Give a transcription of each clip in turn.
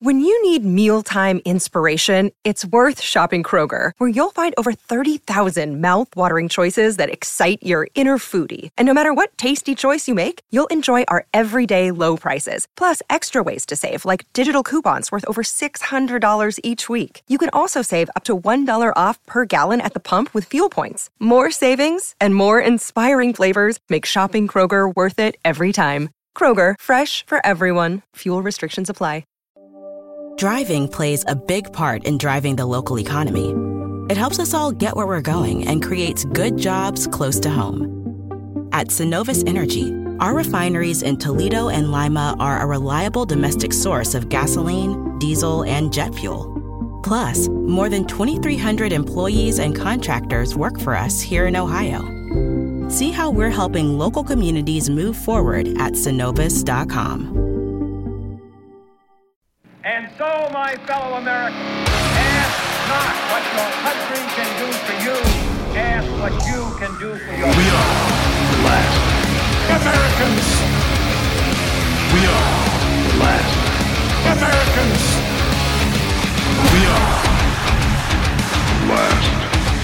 When you need mealtime inspiration, it's worth shopping Kroger, where you'll find over 30,000 mouth-watering choices that excite your inner foodie. And no matter what tasty choice you make, you'll enjoy our everyday low prices, plus extra ways to save, like digital coupons worth over $600 each week. You can also save up to $1 off per gallon at the pump with fuel points. More savings and more inspiring flavors make shopping Kroger worth it every time. Kroger, fresh for everyone. Fuel restrictions apply. Driving plays a big part in driving the local economy. It helps us all get where we're going and creates good jobs close to home. At Synovus Energy, our refineries in Toledo and Lima are a reliable domestic source of gasoline, diesel, and jet fuel. Plus, more than 2,300 employees and contractors work for us here in Ohio. See how we're helping local communities move forward at Synovus.com. And so, my fellow Americans, ask not what your country can do for you, ask what you can do for yourself. We are the last Americans. We are the last Americans. We are the last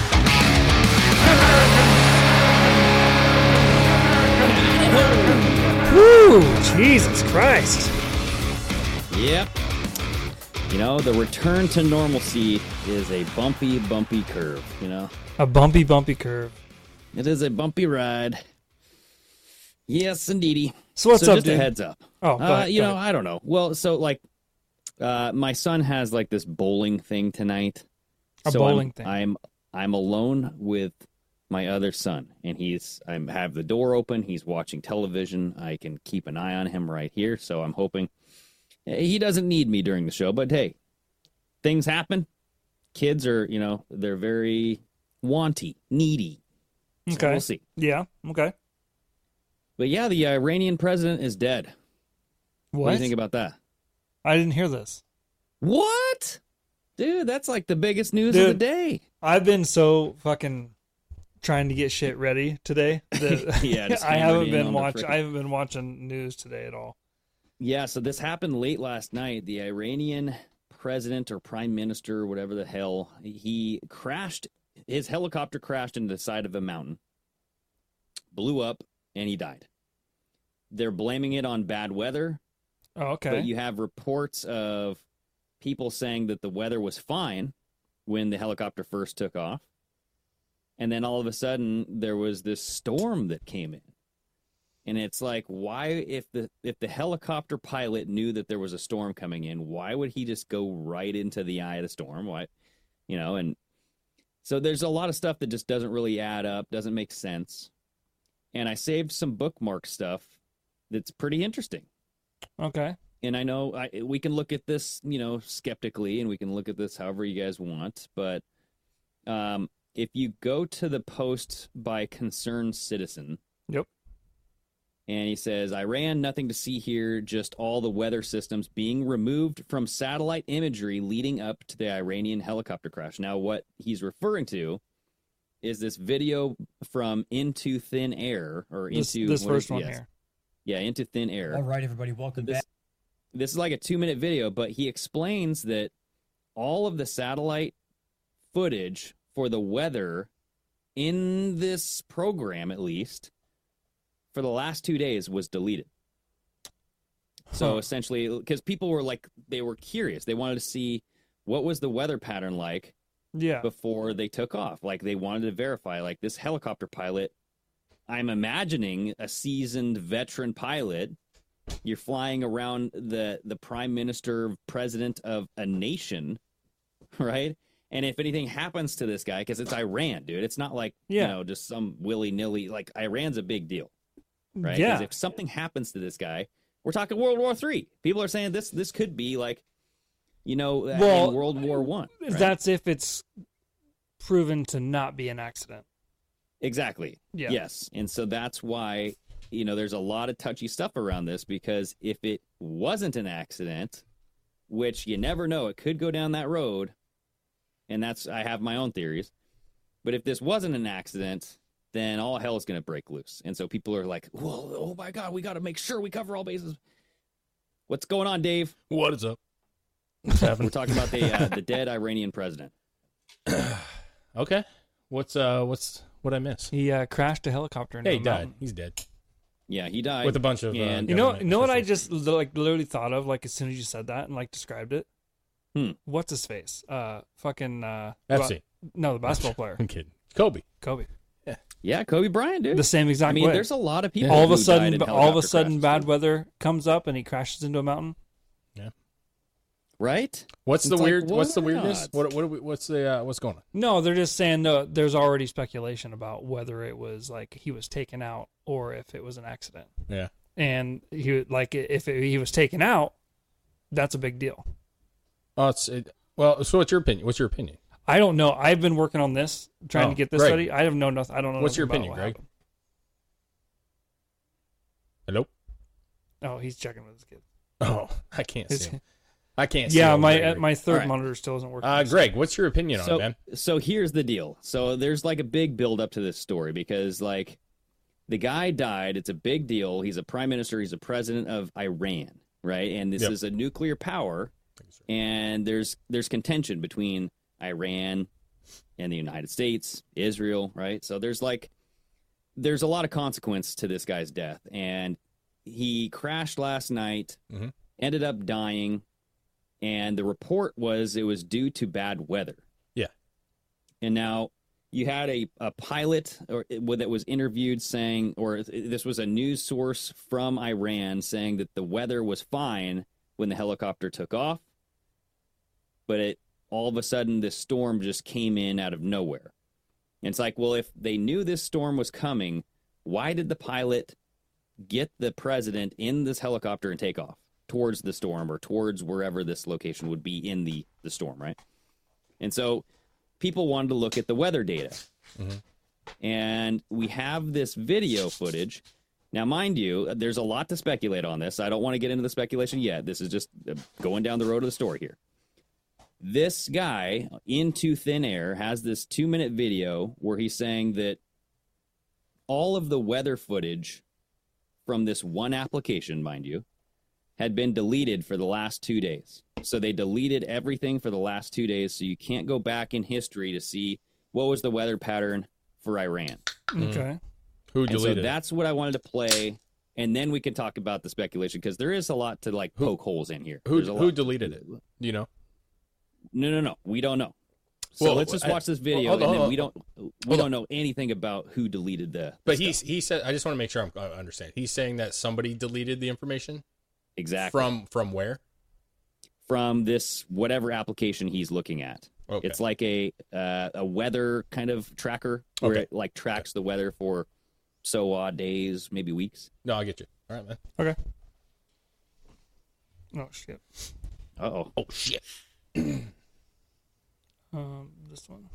Americans. Woo! Jesus Christ. Yep. You know, the return to normalcy is a bumpy, bumpy curve, you know? A bumpy, bumpy curve. It is a bumpy ride. Yes, indeedy. So what's up, just dude? a heads up. Oh, go ahead, you go know, ahead. I don't know. Well, so, like, my son has, like, this bowling thing tonight. A bowling thing. I'm alone with my other son, and I have the door open. He's watching television. I can keep an eye on him right here, so I'm hoping he doesn't need me during the show, but hey, things happen. Kids are, you know, they're very wanty, needy. So Okay. we'll see. Yeah, okay. But yeah, the Iranian president is dead. What? What do you think about that? I didn't hear this. What? Dude, that's like the biggest news of the day. I've been so fucking trying to get shit ready today that Yeah, just I hammering in on the I haven't been watching news today at all. Yeah, so this happened late last night. The Iranian president or prime minister, whatever the hell, he crashed. His helicopter crashed into the side of a mountain, blew up, and he died. They're blaming it on bad weather. Oh, okay. But you have reports of people saying that the weather was fine when the helicopter first took off. And then all of a sudden, there was this storm that came in. And it's like, why, if the helicopter pilot knew that there was a storm coming in, why would he just go right into the eye of the storm? Why, you know, and so there's a lot of stuff that just doesn't really add up, doesn't make sense. And I saved some bookmark stuff that's pretty interesting. Okay. And I know we can look at this, you know, skeptically, and we can look at this however you guys want. But if you go to the post by Concerned Citizen. Yep. And he says, Iran, nothing to see here, just all the weather systems being removed from satellite imagery leading up to the Iranian helicopter crash. Now, what he's referring to is this video from Into Thin Air, or Into... This first one here. Yeah, Into Thin Air. All right, everybody, welcome back. This is like a 2-minute video, but he explains that all of the satellite footage for the weather in this program, at least, for the last 2 days was deleted. So essentially, because people were like, they were curious. They wanted to see what was the weather pattern like before they took off. Like, they wanted to verify, like, this helicopter pilot, I'm imagining a seasoned veteran pilot. You're flying around the prime minister, president of a nation, right? And if anything happens to this guy, because it's Iran, dude, it's not like, you know, just some willy-nilly, like, Iran's a big deal. Right? Yeah. Because if something happens to this guy, we're talking World War III. People are saying this could be like, you know, in World War I. Right? That's if it's proven to not be an accident. Exactly. Yeah. Yes. And so that's why, you know, there's a lot of touchy stuff around this, because if it wasn't an accident, which you never know, it could go down that road. And I have my own theories. But if this wasn't an accident, then all hell is going to break loose. And so people are like, whoa, oh my God, we got to make sure we cover all bases. What's going on, Dave? What is up? What's happening? We're talking about the dead Iranian president. Okay. What I miss? He crashed a helicopter into Hey, a he died. mountain. He's dead. Yeah, he died With a bunch of and You know government what I officials. just literally thought of as soon as you said that and described it. What's his face? Fucking Epstein. No, the basketball player. I'm kidding. Kobe. yeah, Kobe Bryant, dude. The same exact I mean, way. there's a lot of people. all of a who died sudden, in all of a helicopter sudden, crashes, bad too. weather comes up and he crashes into a mountain. right? What's It's the like, weird? What's the why weirdness? not? What's going on? No, they're just saying there's already speculation about whether it was he was taken out or if it was an accident. Yeah. And he he was taken out, that's a big deal. Oh, well. So what's your opinion? What's your opinion? I don't know. I've been working on this, trying to get this Greg. study. I have no nothing. I don't know. What's your nothing about opinion, what Greg? happened. Hello. Oh, he's checking with his kid. Oh, I can't see him. I can't see Yeah, him, Greg. my third All right. monitor still isn't working. Greg, what's your opinion on it, man? So here's the deal. So there's a big build up to this story because the guy died. It's a big deal. He's a prime minister. He's a president of Iran, right? And this is a nuclear power. And there's contention between Iran and the United States, Israel, right? So there's a lot of consequence to this guy's death. And he crashed last night, ended up dying. And the report was it was due to bad weather. Yeah. And now you had a pilot that was interviewed saying, or this was a news source from Iran saying that the weather was fine when the helicopter took off. But all of a sudden, this storm just came in out of nowhere. And it's well, if they knew this storm was coming, why did the pilot get the president in this helicopter and take off towards the storm or towards wherever this location would be in the storm, right? And so people wanted to look at the weather data. And we have this video footage. Now, mind you, there's a lot to speculate on this. I don't want to get into the speculation yet. This is just going down the road of the story here. This guy, Into Thin Air, has this 2-minute video where he's saying that all of the weather footage from this one application, mind you, had been deleted for the last 2 days. So they deleted everything for the last 2 days, so you can't go back in history to see what was the weather pattern for Iran. Okay. Who And so deleted it? that's what I wanted to play, and then we can talk about the speculation, because there is a lot to poke holes in here. There's a Who lot. deleted it? Do you know? No. We don't know. So Well, let's just watch this video, hold on, and then hold we on. don't know anything about who deleted the. But stuff. he said, I just want to make sure I understand. He's saying that somebody deleted the information exactly from where? From this whatever application he's looking at. Okay. It's like a weather kind of tracker where Okay. it tracks the weather for so odd days, maybe weeks. No, I get you. All right, man. Okay. Oh shit. Uh-oh. Oh shit. This one.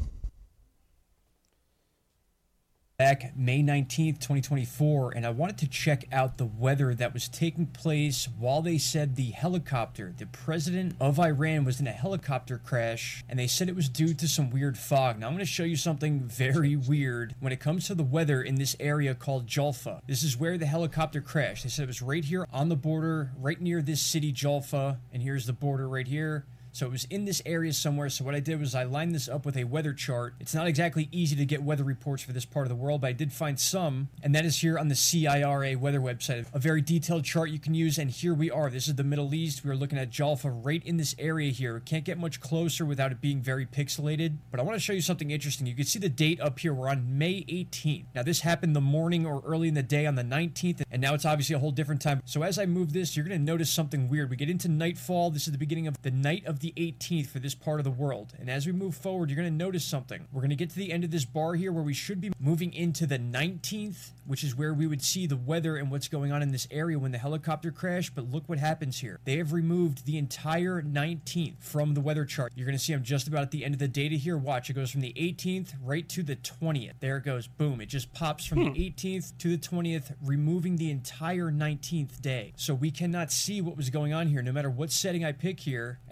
Back May 19th, 2024, and I wanted to check out the weather that was taking place while they said the president of Iran was in a helicopter crash, and they said it was due to some weird fog. Now I'm going to show you something very weird when it comes to the weather in this area called Jaffa. This is where the helicopter crashed. They said it was right here on the border, right near this city, Jaffa, and here's the border right here. So it was in this area somewhere. So what I did was I lined this up with a weather chart. It's not exactly easy to get weather reports for this part of the world, but I did find some. And that is here on the CIRA weather website. A very detailed chart you can use. And here we are. This is the Middle East. We're looking at Jaffa right in this area here. Can't get much closer without it being very pixelated. But I want to show you something interesting. You can see the date up here. We're on May 18th. Now this happened the morning or early in the day on the 19th. And now it's obviously a whole different time. So as I move this, you're going to notice something weird. We get into nightfall. This is the beginning of the night of the 18th for this part of the world. And as we move forward, you're going to notice something. We're going to get to the end of this bar here where we should be moving into the 19th, which is where we would see the weather and what's going on in this area when the helicopter crashed. But look what happens here. They have removed the entire 19th from the weather chart. You're going to see I'm just about at the end of the data here. Watch, it goes from the 18th right to the 20th. There it goes. Boom. It just pops from the 18th to the 20th, removing the entire 19th day. So we cannot see what was going on here no matter what setting I pick here. And I'll just show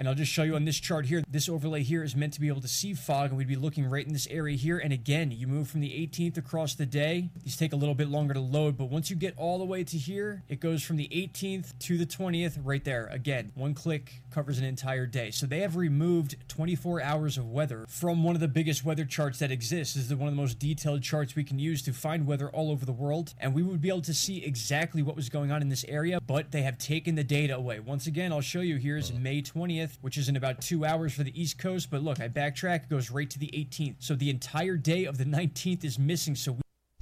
show you on this chart here, this overlay here is meant to be able to see fog, and we'd be looking right in this area here. And again, you move from the 18th across the day. These take a little bit longer to load, but once you get all the way to here, it goes from the 18th to the 20th right there. Again, one click covers an entire day. So they have removed 24 hours of weather from one of the biggest weather charts that exists. This is one of the most detailed charts we can use to find weather all over the world, and we would be able to see exactly what was going on in this area, but they have taken the data away. Once again, I'll show you. Here's May 20th, which is in about 2 hours for the East Coast, but look, I backtrack, it goes right to the 18th. So the entire day of the 19th is missing. So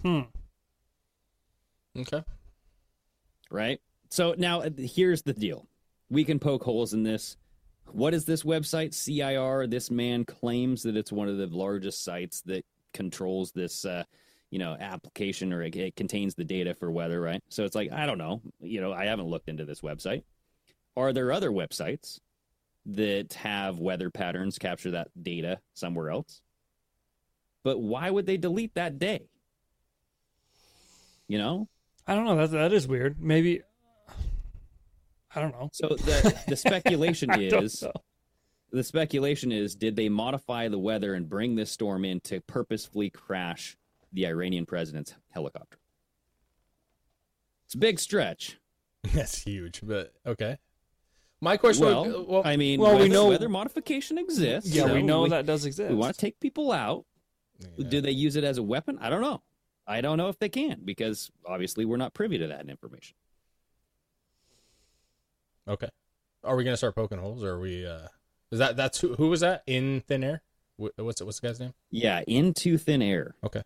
Okay. Right? So now here's the deal. We can poke holes in this. What is this website? CIR. This man claims that it's one of the largest sites that controls this, application, or it contains the data for weather, right? So it's like, I don't know. I haven't looked into this website. Are there other websites that have weather patterns, capture that data somewhere else? But why would they delete that day? I don't know. That is weird. Maybe, I don't know. So the speculation is, did they modify the weather and bring this storm in to purposefully crash the Iranian president's helicopter? It's a big stretch. That's huge, but okay. My question. We know weather modification exists. Yeah, so we know that does exist. We want to take people out. Yeah. Do they use it as a weapon? I don't know. I don't know if they can, because obviously we're not privy to that information. Okay. Are we gonna start poking holes, or are we? That's who was that in thin air? What's the guy's name? Yeah, Into Thin Air. Okay.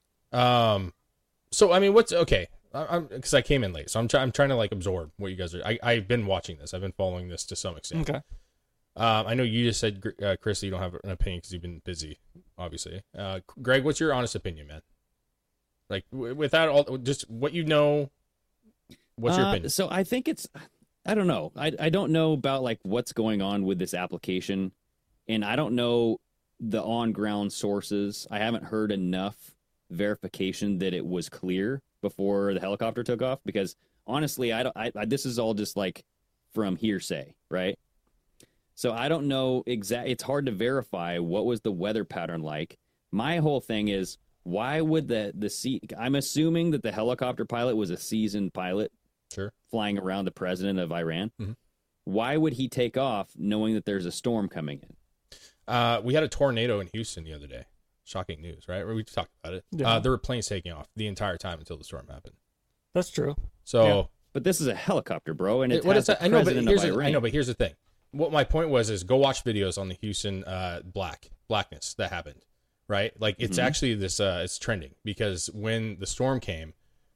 So I mean, what's okay? I'm because I came in late, so I'm trying to like absorb what you guys are. I've been watching this. I've been following this to some extent. Okay. I know you just said, Chris, that you don't have an opinion because you've been busy, obviously. Greg, what's your honest opinion, man? Like, without all, just what you know, what's your opinion? So I think I don't know. I don't know about like what's going on with this application, and I don't know the on-ground sources. I haven't heard enough verification that it was clear before the helicopter took off, because honestly, this is all just like from hearsay, right? So I don't know it's hard to verify what was the weather pattern like. My whole thing is, why would I'm assuming that the helicopter pilot was a seasoned pilot, sure, flying around the president of Iran. Mm-hmm. Why would he take off knowing that there's a storm coming in? We had a tornado in Houston the other day. Shocking news, right? We talked about it. Yeah. There were planes taking off the entire time until the storm happened. That's true. So, Yeah. But this is a helicopter, bro, and it what has is the that? I know, but president of Iran. here's the thing. What my point was go watch videos on the Houston blackness that happened, right? Like it's actually this it's trending, because when the storm came,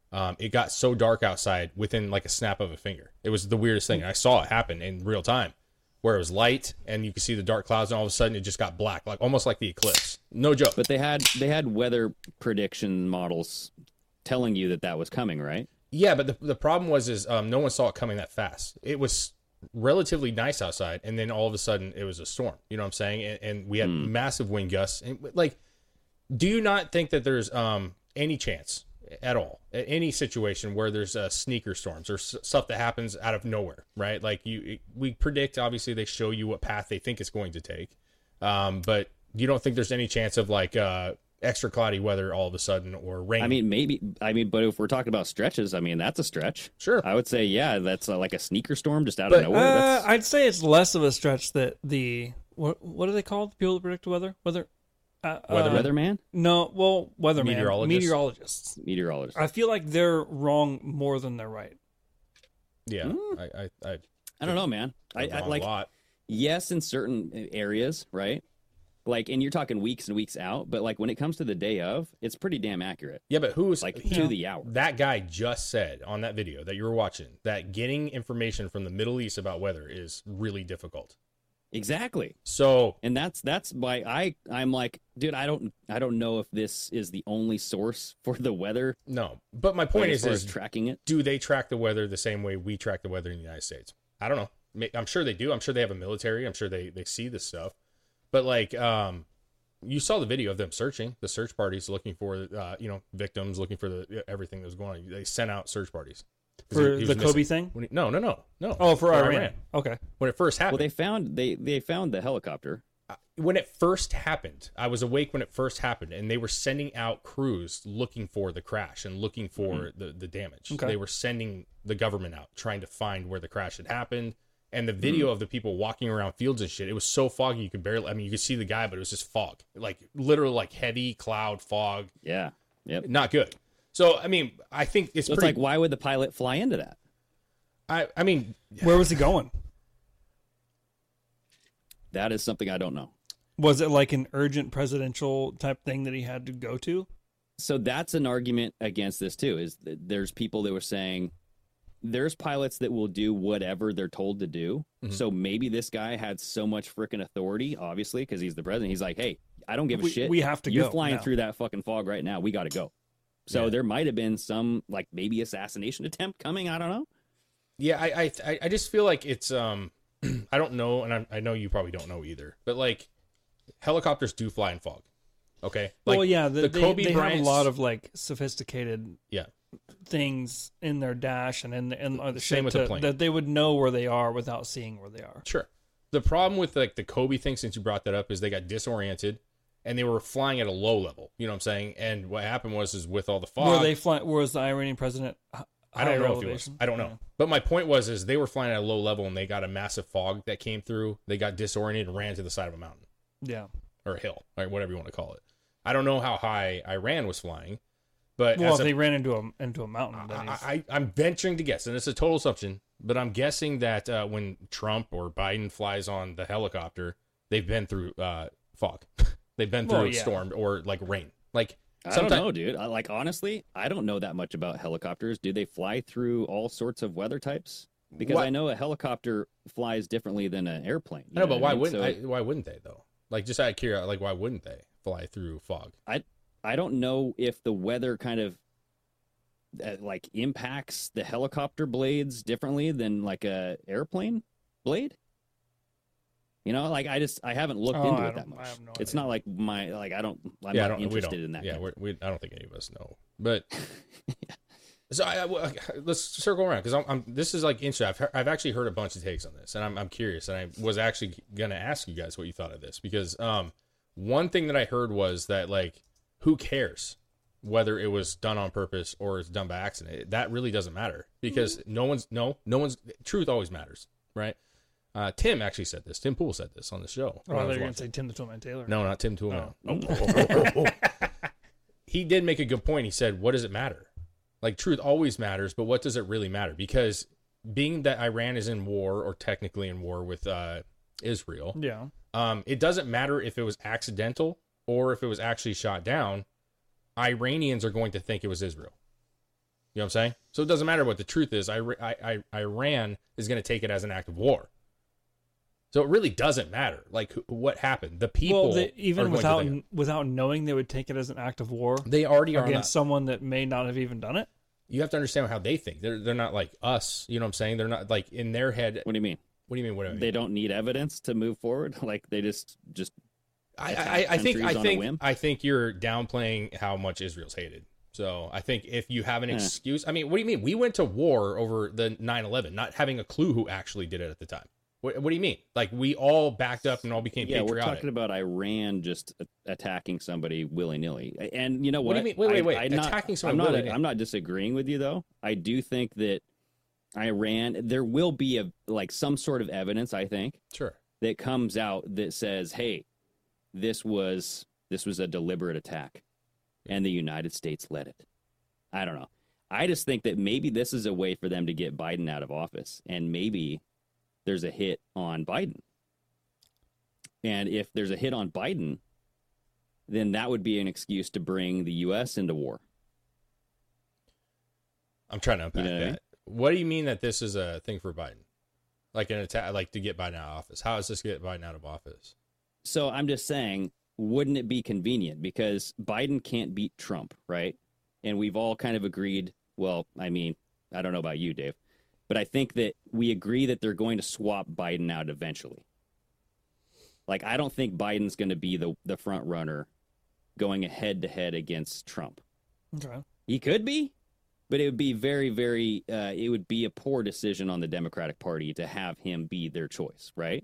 it got so dark outside within like a snap of a finger. It was the weirdest thing. I saw it happen in real time, where it was light and you could see the dark clouds, and all of a sudden it just got black, like almost like the eclipse. No joke. But they had weather prediction models telling you that was coming, right? Yeah, but the problem was no one saw it coming that fast. It was relatively nice outside, and then all of a sudden it was a storm. You know what I'm saying? And we had massive wind gusts. And like, do you not think that there's any chance at all, at any situation where there's sneaker storms or stuff that happens out of nowhere, right? Like we predict, obviously they show you what path they think it's going to take, but you don't think there's any chance of like extra cloudy weather all of a sudden, or rain? But if we're talking about stretches, that's a stretch. Sure. I would say, yeah, that's like a sneaker storm just out of nowhere. I'd say it's less of a stretch that what are they called? People that predict weather? Weatherman? No, well, weatherman. Meteorologists. Meteorologists. I feel like they're wrong more than they're right. Yeah, I don't know, man. I like, a lot. Yes, in certain areas, right? Like, and you're talking weeks and weeks out, but like when it comes to the day of, it's pretty damn accurate. Yeah, but who's like to the hour? That guy just said on that video that you were watching that getting information from the Middle East about weather is really difficult. Exactly. So, and that's why I'm like, dude, I don't know if this is the only source for the weather. No, but my point is tracking it. Do they track the weather the same way we track the weather in the United States? I don't know. I'm sure they do. I'm sure they have a military. I'm sure they see this stuff. But like, you saw the video of them searching, the search parties looking for, victims, looking for everything that was going on. They sent out search parties. For He the was Kobe missing. thing? No. Oh, for Iran. Okay. When it first happened. Well, they found the helicopter. When it first happened, I was awake when it first happened, and they were sending out crews looking for the crash and looking for the damage. Okay. They were sending the government out trying to find where the crash had happened. And the video of the people walking around fields and shit, it was so foggy you could barely. I mean, you could see the guy, but it was just fog, like literally like heavy cloud fog. Yeah. Yep. Not good. So I mean, I think it's So it's pretty. like, why would the pilot fly into that? I mean, Where was he going? That is something I don't know. Was it like an urgent presidential type thing that he had to go to? So that's an argument against this too. Is that there's people that were saying there's pilots that will do whatever they're told to do. Mm-hmm. So maybe this guy had so much freaking authority, obviously, because he's the president. He's like, hey, I don't give a shit. We have to You're go flying now. through that fucking fog right now. We got to go. So there might have been some like maybe assassination attempt coming. I don't know. yeah, I just feel like it's I don't know, and I know you probably don't know either, but like helicopters do fly in fog. Okay. Like, Well, yeah, the they Kobe have a Bryant's- lot of like sophisticated yeah. things in their dash and in the Same ship with the plane. that they would know where they are without seeing where they are. Sure. The problem with like the Kobe thing, since you brought that up, is they got disoriented and they were flying at a low level. You know what I'm saying? And what happened was with all the fog. Were they flying? Was the Iranian president? I don't higher know if he was. elevation? I don't know. Yeah. But my point was they were flying at a low level and they got a massive fog that came through. They got disoriented and ran to the side of a mountain Yeah. or a hill or whatever you want to call it. I don't know how high Iran was flying, but Well, as if a- they ran into a mountain, then he's, I'm venturing to guess, and it's a total assumption, but I'm guessing that when Trump or Biden flies on the helicopter, they've been through fog. They've been through Well, a yeah. storm or like rain. Like I don't know, dude. Like honestly, I don't know that much about helicopters. Do they fly through all sorts of weather types? Because What- I know a helicopter flies differently than an airplane. I know, but why what I mean? wouldn't So why wouldn't they though? Like just out of curiosity, like why wouldn't they fly through fog? I don't know if the weather kind of like impacts the helicopter blades differently than like a airplane blade. You know, like I haven't looked Oh, into I it that don't- I much. have no It's idea. not like I'm I not don't. interested in that. Yeah, kind of- I don't think any of us know. But so let's circle around because I'm. This is like interesting. I've actually heard a bunch of takes on this, and I'm curious. And I was actually gonna ask you guys what you thought of this because one thing that I heard was that like who cares whether it was done on purpose or it's done by accident? That really doesn't matter because no one's truth always matters, right? Tim actually said this. Tim Pool said this on the show. oh, when I I thought was you were going watching. to say Tim the Toolman Taylor. No, not Tim Toolman. Oh. He did make a good point. He said, what does it matter? Like, truth always matters, but what does it really matter? Because being that Iran is in war, or technically in war with Israel, Yeah. it doesn't matter if it was accidental or if it was actually shot down. Iranians are going to think it was Israel. You know what I'm saying? So it doesn't matter what the truth is. Iran is going to take it as an act of war. So it really doesn't matter, like what happened. The people, Well, are even going to think without knowing, they would take it as an act of war they already are. against someone that may not have even done it. You have to understand how they think. They're not like us. You know what I'm saying? They're not like in their head. What do you mean? What do you mean? What do I mean? They don't need evidence to move forward. Like they just I attack think countries on a whim? I think you're downplaying how much Israel's hated. So I think if you have an excuse, I mean, what do you mean? We went to war over the 9/11, not having a clue who actually did it at the time. What do you mean? Like we all backed up and all became patriotic. We're talking about Iran just attacking somebody willy nilly. And you know what? What do you mean? Wait. Attacking someone willy-nilly. I'm not disagreeing with you though. I do think that Iran, there will be some sort of evidence. I think Sure. that comes out that says, "Hey, this was a deliberate attack, and the United States led it." I don't know. I just think that maybe this is a way for them to get Biden out of office, and maybe there's a hit on Biden. And if there's a hit on Biden, then that would be an excuse to bring the U.S. into war. I'm trying to unpack You know what I mean? that. What do you mean that this is a thing for Biden? Like an attack, like to get Biden out of office? How does this get Biden out of office? So I'm just saying, wouldn't it be convenient? Because Biden can't beat Trump, right? And we've all kind of agreed, well, I mean, I don't know about you, Dave, but I think that we agree that they're going to swap Biden out eventually. Like, I don't think Biden's going to be the front runner going head to head against Trump. Okay. He could be, But it would be very, very, it would be a poor decision on the Democratic Party to have him be their choice, right?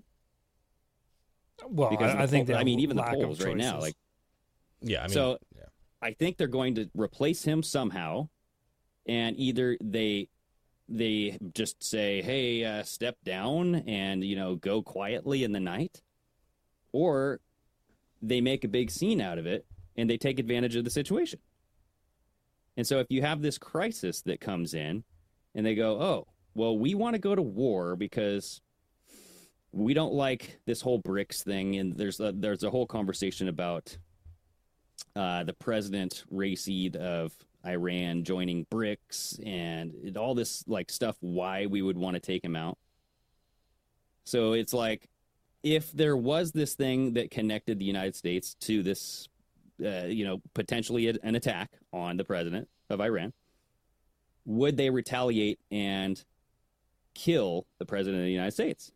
Well, Because I think I mean, even the lack of polls right now, choices. like, Yeah, I mean, so yeah. I think they're going to replace him somehow, and either they just say, hey, step down and, go quietly in the night, or they make a big scene out of it and they take advantage of the situation. And so if you have this crisis that comes in and they go, oh, well, we want to go to war because we don't like this whole BRICS thing. And there's a whole conversation about the president, Raisi of Iran, joining BRICS and all this like stuff, why we would want to take him out. So it's like, if there was this thing that connected the United States to this, potentially an attack on the president of Iran, would they retaliate and kill the president of the United States?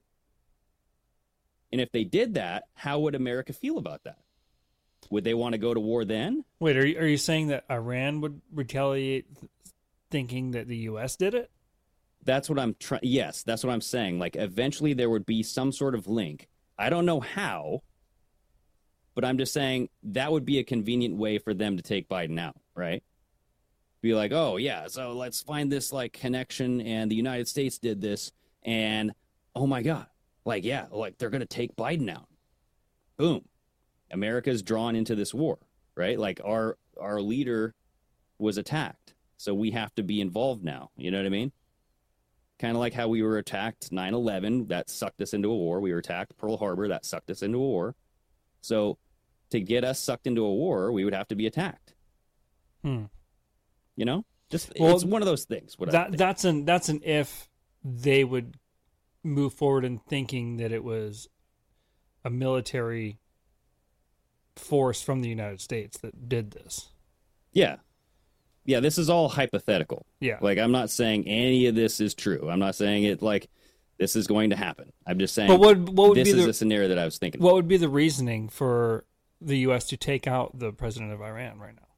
And if they did that, how would America feel about that? Would they want to go to war then? Wait, are you saying that Iran would retaliate thinking that the U.S. did it? That's what I'm trying. Yes, that's what I'm saying. Like, eventually there would be some sort of link. I don't know how, but I'm just saying that would be a convenient way for them to take Biden out, right? Be like, oh, yeah, so let's find this, like, connection, and the United States did this, and, oh, my God, like, yeah, like, they're going to take Biden out. Boom. America's drawn into this war, right? Like, our leader was attacked, so we have to be involved now. You know what I mean? Kind of like how we were attacked 9/11, that sucked us into a war. We were attacked Pearl Harbor, that sucked us into a war. So to get us sucked into a war, we would have to be attacked. You know? It's one of those things. That's an if they would move forward in thinking that it was a military force from the United States that did this. Yeah. Yeah, this is all hypothetical. Yeah. Like, I'm not saying any of this is true. I'm not saying it like this is going to happen. I'm just saying but what would this be is the scenario that I was thinking. What would be the reasoning for the U.S. to take out the president of Iran right now?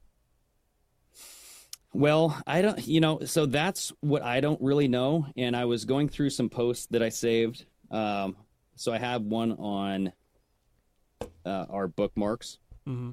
Well, I don't, so that's what I don't really know. And I was going through some posts that I saved. So I have one on our bookmarks. Mm-hmm.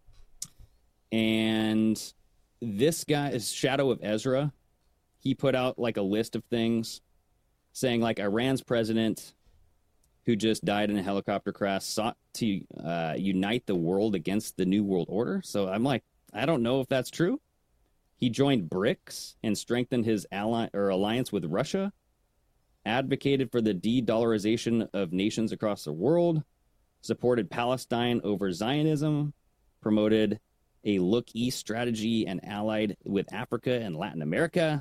And this guy is Shadow of Ezra. He put out like a list of things saying like Iran's president, who just died in a helicopter crash, sought to unite the world against the New World Order. So I'm like, I don't know if that's true. He joined BRICS and strengthened his alliance with Russia, advocated for the de-dollarization of nations across the world, supported Palestine over Zionism, promoted a look east strategy, and allied with Africa and Latin America.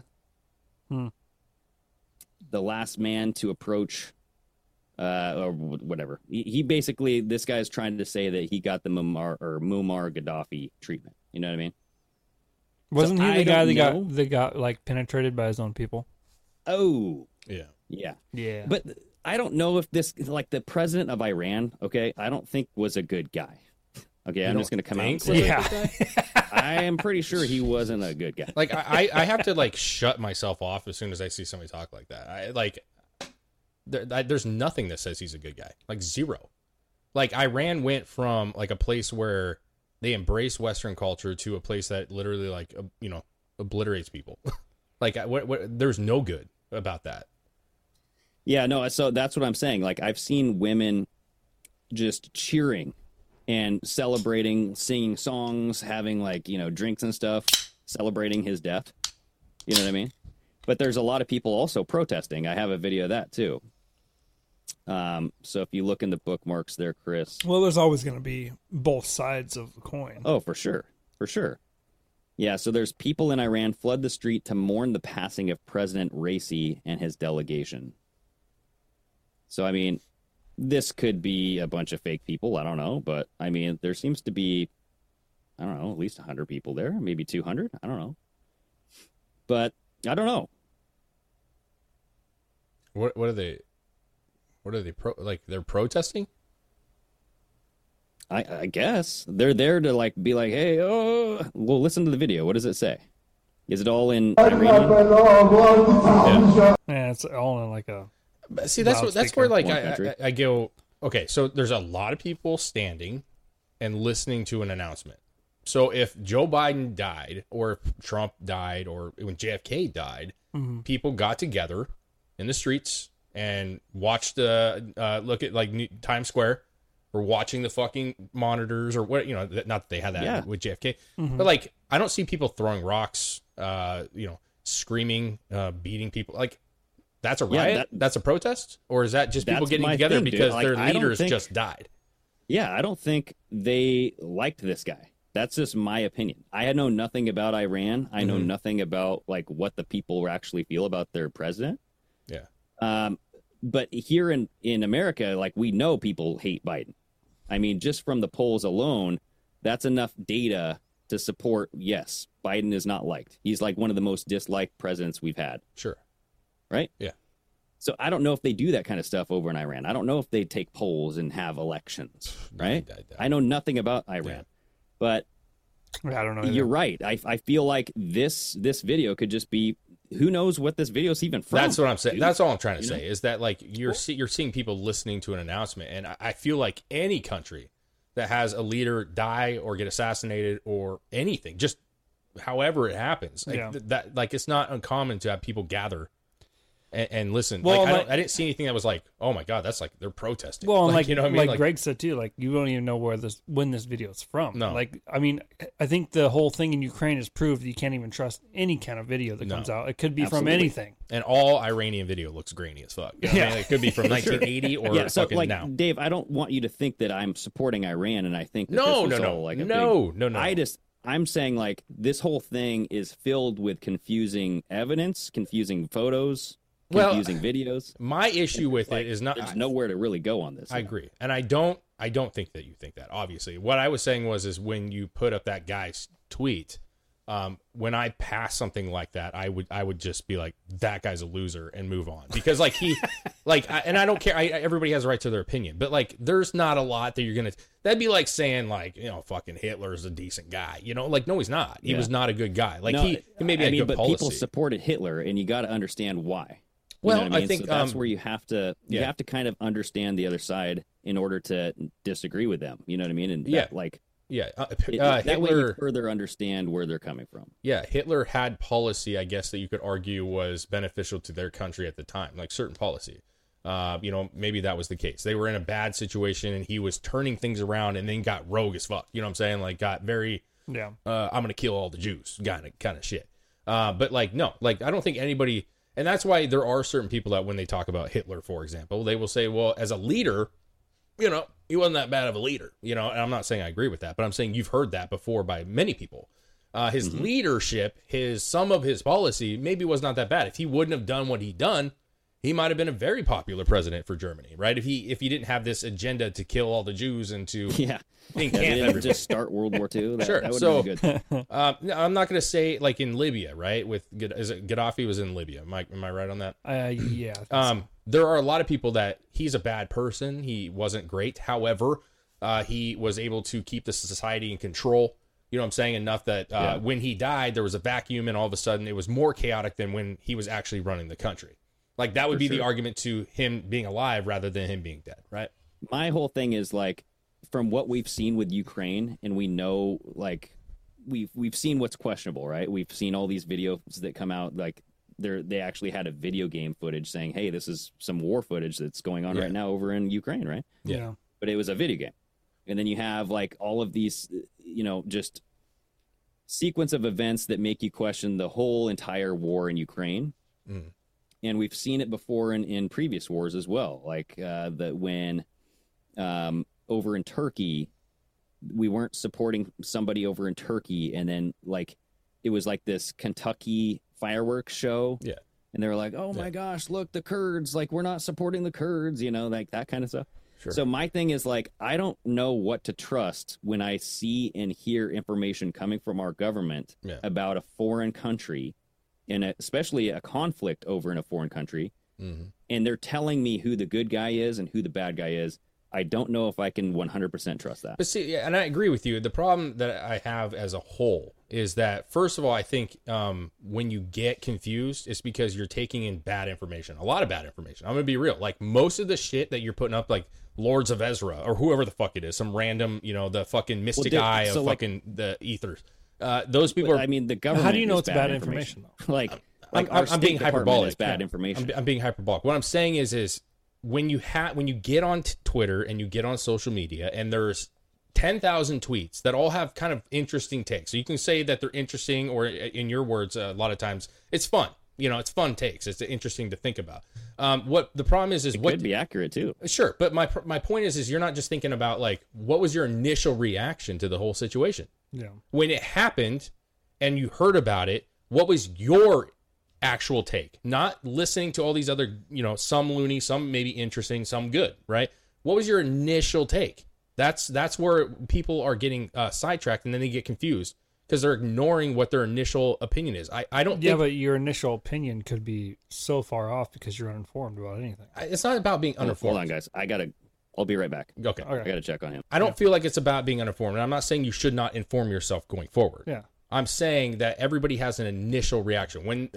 The last man to approach, or whatever. He basically, this guy's trying to say that he got the Muammar Gaddafi treatment. You know what I mean? Wasn't he the guy that got like penetrated by his own people? Oh, yeah. But I don't know if this, like the president of Iran, okay, I don't think was a good guy. Okay, I'm just going to come out and say I am pretty sure he wasn't a good guy. Like, I have to, like, shut myself off as soon as I see somebody talk like that. There's nothing that says he's a good guy. Like, zero. Like, Iran went from, like, a place where they embrace Western culture to a place that literally, like, obliterates people. Like, there's no good about that. Yeah, no, so that's what I'm saying. Like, I've seen women just cheering and celebrating, singing songs, having like, drinks and stuff, celebrating his death. You know what I mean? But there's a lot of people also protesting. I have a video of that too. So if you look in the bookmarks there, Chris. Well, there's always going to be both sides of the coin. Oh, for sure. For sure. Yeah, so there's people in Iran flood the street to mourn the passing of President Raisi and his delegation. So, I mean, this could be a bunch of fake people. I don't know. But, I mean, there seems to be, I don't know, at least 100 people there. Maybe 200. I don't know. But, I don't know. What are they? They're protesting? I guess. They're there to, like, be like, hey, well, listen to the video. What does it say? Is it all in Iranian? Yeah, it's all in like a. But see, that's where like Country. I go. Okay, so there's a lot of people standing and listening to an announcement. So if Joe Biden died, or if Trump died, or when JFK died, people got together in the streets and watched look at like Times Square, or watching the fucking monitors, or what, not that they had that with JFK, but like I don't see people throwing rocks, screaming, beating people. Like that's a riot, that's a protest, or is that just people getting together because their leaders just died? Yeah, I don't think they liked this guy. That's just my opinion. I know nothing about Iran. I know nothing about like what the people actually feel about their president. Yeah. But here in America, like we know people hate Biden. I mean, just from the polls alone, that's enough data to support, yes, Biden is not liked. He's like one of the most disliked presidents we've had. Sure. Right? Yeah. So I don't know if they do that kind of stuff over in Iran. I don't know if they take polls and have elections, right? I know nothing about Iran. But I don't know. You're right. I feel like this video could just be, who knows what this video is even from. That's what I'm saying. That's all I'm trying to say is that like you're seeing people listening to an announcement, and I feel like any country that has a leader die or get assassinated or anything, just however it happens, that like it's not uncommon to have people gather and listen. Well, like, I didn't see anything that was like, oh my god, that's like they're protesting. Well, and like you know what I mean? Like Greg said too, like you don't even know when this video is from. No. Like I mean, I think the whole thing in Ukraine has proved you can't even trust any kind of video that comes out. It could be from anything. And all Iranian video looks grainy as fuck. You know what I mean? It could be from 1980 or so fucking like, now. Dave, I don't want you to think that I'm supporting Iran, and I think that No. I'm saying like this whole thing is filled with confusing evidence, confusing photos, confusing videos. My issue with it is not there's nowhere to really go on this. I agree, and I don't think that you think that. Obviously, what I was saying is when you put up that guy's tweet, when I pass something like that, I would just be like, that guy's a loser and move on, because like he and I don't care. Everybody has a right to their opinion, but like there's not a lot that you're gonna. That'd be like saying like fucking Hitler's a decent guy. Like no, he's not. He was not a good guy. Like he maybe had good policy. People supported Hitler, and you got to understand why. Well, you know what I mean? I think so that's where you have to kind of understand the other side in order to disagree with them. You know what I mean? And that way you further understand where they're coming from. Yeah, Hitler had policy, I guess, that you could argue was beneficial to their country at the time, like certain policy. Maybe that was the case. They were in a bad situation, and he was turning things around, and then got rogue as fuck. You know what I'm saying? Like got very I'm gonna kill all the Jews kind of shit. But like no, like I don't think anybody. And that's why there are certain people that when they talk about Hitler, for example, they will say, well, as a leader, he wasn't that bad of a leader, and I'm not saying I agree with that, but I'm saying you've heard that before by many people. His leadership, some of his policy maybe was not that bad. If he wouldn't have done what he done, he might have been a very popular president for Germany, right? If he didn't have this agenda to kill all the Jews and to didn't just start World War II. That would have been good. I'm not going to say like in Libya, right? Gaddafi was in Libya. Am I right on that? Yeah. There are a lot of people that he's a bad person. He wasn't great. However, he was able to keep the society in control. You know what I'm saying? Enough that when he died, there was a vacuum, and all of a sudden it was more chaotic than when he was actually running the country. Like that would be the argument to him being alive rather than him being dead, right? My whole thing is like, from what we've seen with Ukraine, and we know like we've seen what's questionable, right? We've seen all these videos that come out, like they actually had a video game footage saying, hey, this is some war footage that's going on right now over in Ukraine, right? Yeah. But it was a video game. And then you have like all of these, just sequence of events that make you question the whole entire war in Ukraine. Mm. And we've seen it before in previous wars as well. Like when over in Turkey, we weren't supporting somebody over in Turkey, and then like it was like this Kentucky fireworks show. Yeah. And they were like, oh my gosh, look, the Kurds, like we're not supporting the Kurds, like that kind of stuff. Sure. So my thing is like, I don't know what to trust when I see and hear information coming from our government about a foreign country, and especially a conflict over in a foreign country. Mm-hmm. And they're telling me who the good guy is and who the bad guy is. I don't know if I can 100% trust that. But see, and I agree with you. The problem that I have as a whole is that, first of all, I think when you get confused, it's because you're taking in bad information, a lot of bad information. I'm going to be real. Like, most of the shit that you're putting up, like Lords of Ezra or whoever the fuck it is, some random, the fucking mystic eye of fucking the ethers. Those people are. I mean, the government. How do you know is it's bad information though? Like I'm being hyperbolic. Bad information. I'm being hyperbolic. What I'm saying is when you get on Twitter and you get on social media and there's 10,000 tweets that all have kind of interesting takes. So you can say that they're interesting, or in your words, a lot of times it's fun. It's fun takes. It's interesting to think about. What the problem is it what could be accurate too. Sure, but my point is you're not just thinking about like what was your initial reaction to the whole situation. Yeah. When it happened and you heard about it, what was your actual take? Not listening to all these other, some loony, some maybe interesting, some good, right? What was your initial take? That's where people are getting sidetracked, and then they get confused because they're ignoring what their initial opinion is. I don't. Yeah, but your initial opinion could be so far off because you're uninformed about anything. It's not about being uninformed. Hold on, guys. I'll be right back. Okay. I gotta check on him. I don't feel like it's about being uninformed. And I'm not saying you should not inform yourself going forward. Yeah. I'm saying that everybody has an initial reaction. When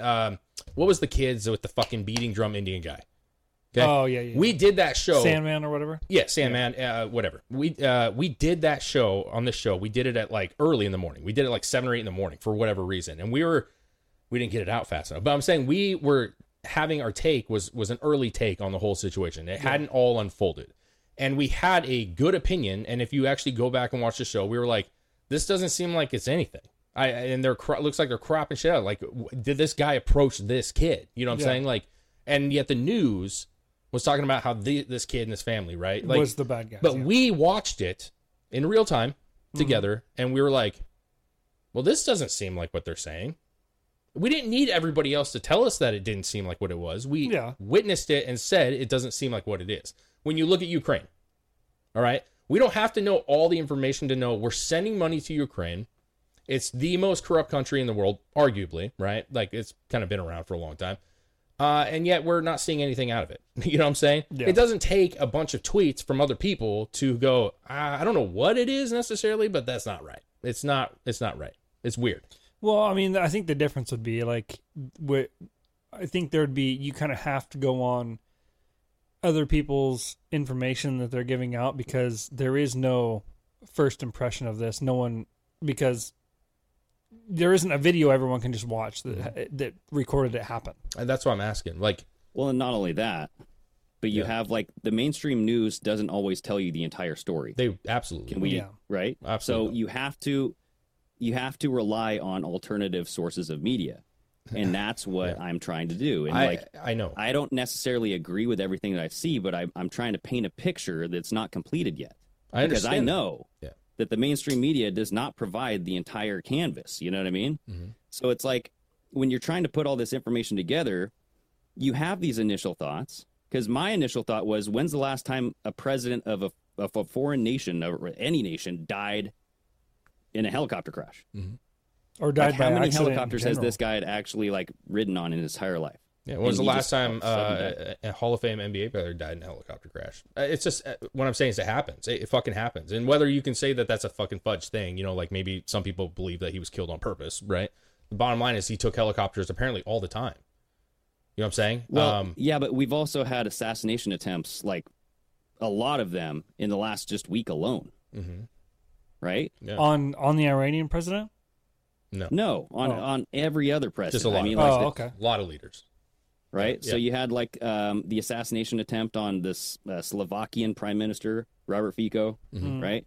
what was the kids with the fucking beating drum Indian guy? Okay? Oh yeah. We did that show. Sandman or whatever. Yeah, Sandman. Whatever. We did that show on this show. We did it at like early in the morning. We did it like 7 or 8 in the morning for whatever reason, and we didn't get it out fast enough. But I'm saying we were having our take was an early take on the whole situation. It hadn't all unfolded, and we had a good opinion. And if you actually go back and watch the show, we were like, this doesn't seem like it's anything. And looks like they're cropping shit out. Like, did this guy approach this kid? You know what I'm saying? Like, and yet the news was talking about how this kid and his family, right? Like, was the bad guy. But we watched it in real time together, and we were like, well, this doesn't seem like what they're saying. We didn't need everybody else to tell us that it didn't seem like what it was. We witnessed it and said it doesn't seem like what it is. When you look at Ukraine, all right, we don't have to know all the information to know we're sending money to Ukraine. It's the most corrupt country in the world, arguably, right? Like, it's kind of been around for a long time. And yet we're not seeing anything out of it. You know what I'm saying? Yeah. It doesn't take a bunch of tweets from other people to go, I don't know what it is necessarily, but that's not right. It's not right. It's weird. Well, I mean, I think the difference would be like, I think there'd be, you kind of have to go on other people's information that they're giving out, because there is no first impression of this. No one, because there isn't a video everyone can just watch that recorded it happen. And that's what I'm asking. Like, well, and not only that, but you have like the mainstream news doesn't always tell you the entire story. They absolutely can. We right? Absolutely. So you have to rely on alternative sources of media, and that's what I'm trying to do. And I know I don't necessarily agree with everything that I see, but I'm trying to paint a picture that's not completed yet. Because I know that the mainstream media does not provide the entire canvas. You know what I mean? Mm-hmm. So it's like when you're trying to put all this information together, you have these initial thoughts. Because my initial thought was, when's the last time a president of a foreign nation, or any nation, died in a helicopter crash? Mm-hmm. Or died by how many accident helicopters has this guy actually like ridden on in his entire life? Yeah, when was the last time a Hall of Fame NBA player died in a helicopter crash? It's just, what I'm saying is it happens. It fucking happens. And whether you can say that that's a fucking fudge thing, like maybe some people believe that he was killed on purpose, right? The bottom line is he took helicopters apparently all the time. You know what I'm saying? Well, yeah, but we've also had assassination attempts, like a lot of them in the last just week alone. Mm-hmm. Right? Yeah. On the Iranian president? No, on every other president. Just a lot. I mean, a lot of leaders. Right? Yeah. So you had like the assassination attempt on this Slovakian prime minister, Robert Fico, mm-hmm. right?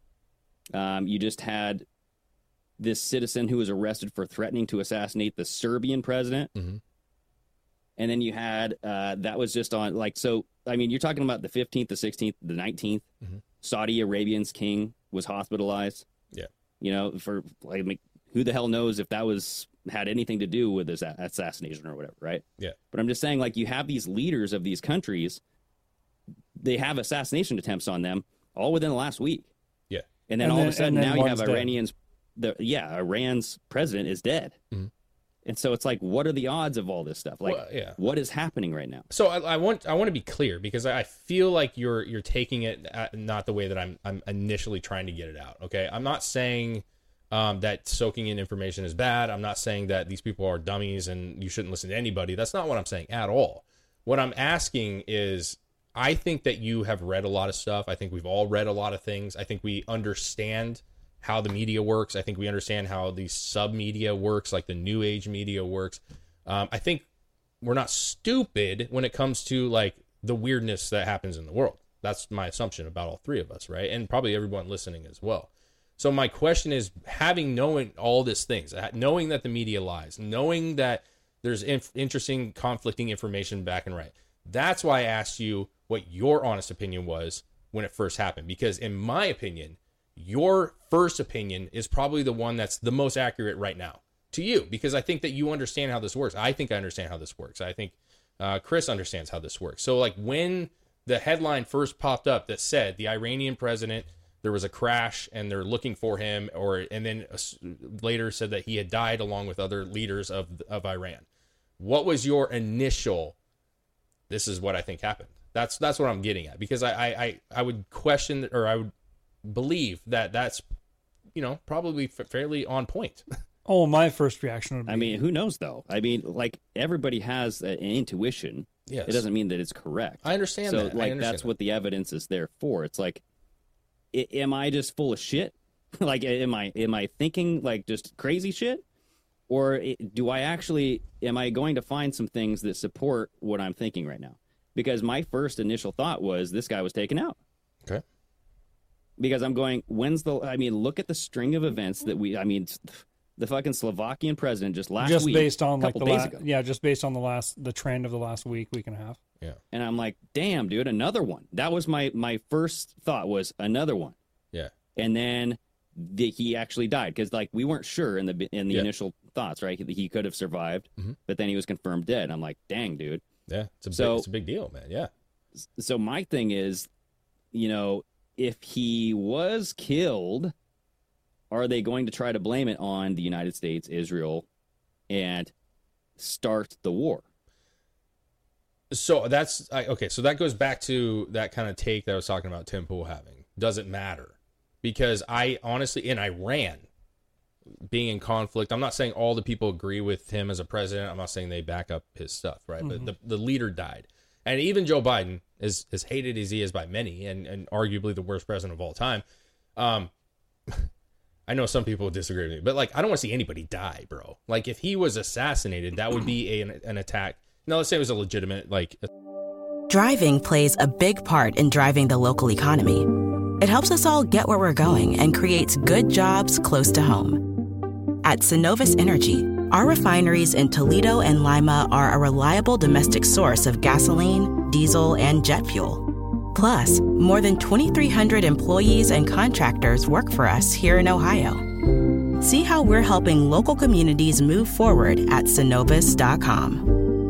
You just had this citizen who was arrested for threatening to assassinate the Serbian president. Mm-hmm. And then you had, that was just on, like, so, I mean, you're talking about the 15th, the 16th, the 19th. Mm-hmm. Saudi Arabian's king was hospitalized. Yeah. For, like, who the hell knows if that had anything to do with this assassination or whatever, right? Yeah. But I'm just saying, like, you have these leaders of these countries, they have assassination attempts on them all within the last week. Yeah. And then all of a sudden now you have Iran's president is dead. Mm-hmm. And so it's like, what are the odds of all this stuff? Like, what is happening right now? So I want to be clear, because I feel like you're taking it not the way that I'm initially trying to get it out. Okay, I'm not saying that soaking in information is bad. I'm not saying that these people are dummies and you shouldn't listen to anybody. That's not what I'm saying at all. What I'm asking is, I think that you have read a lot of stuff. I think we've all read a lot of things. I think we understand how the media works. I think we understand how the sub-media works, like the new age media works. I think we're not stupid when it comes to like the weirdness that happens in the world. That's my assumption about all three of us, right? And probably everyone listening as well. So my question is, having known all these things, knowing that the media lies, knowing that there's interesting conflicting information back and right, that's why I asked you what your honest opinion was when it first happened. Because in my opinion, your first opinion is probably the one that's the most accurate right now to you, because I think that you understand how this works. I think I understand how this works. I think Chris understands how this works. So like when the headline first popped up that said the Iranian president, there was a crash and they're looking for him, and then later said that he had died along with other leaders of Iran. What was your initial, this is what I think happened? That's what I'm getting at, because I would question, or I would believe that that's, probably fairly on point. Oh, my first reaction would be, I mean, who knows though? I mean, like, everybody has an intuition. Yes. It doesn't mean that it's correct. I understand so, that. So like, that's what the evidence is there for. It's like, am I just full of shit? Like, am I thinking like just crazy shit? Or am I going to find some things that support what I'm thinking right now? Because my first initial thought was this guy was taken out. Okay. Because I'm going, look at the string of events that the fucking Slovakian president just last week, based on like the based on the trend of the last week and a half. Yeah. And I'm like, damn, dude, another one. That was my first thought, was another one. Yeah. And then he actually died, because like we weren't sure in the initial thoughts, right? He could have survived, but then he was confirmed dead. I'm like, dang, dude. Yeah, it's a big deal, man. Yeah. So my thing is, if he was killed, are they going to try to blame it on the United States, Israel, and start the war? So so that goes back to that kind of take that I was talking about Tim Pool having. Does it matter? Because I honestly, in Iran, being in conflict, I'm not saying all the people agree with him as a president. I'm not saying they back up his stuff, right? Mm-hmm. But the leader died. And even Joe Biden, as hated as he is by many, and arguably the worst president of all time, I know some people disagree with me, but like, I don't want to see anybody die, bro. Like, if he was assassinated, that would be an attack. No, let's say it was a legitimate, like... Driving plays a big part in driving the local economy. It helps us all get where we're going and creates good jobs close to home. At Synovus Energy, our refineries in Toledo and Lima are a reliable domestic source of gasoline, diesel, and jet fuel. Plus, more than 2,300 employees and contractors work for us here in Ohio. See how we're helping local communities move forward at Synovus.com.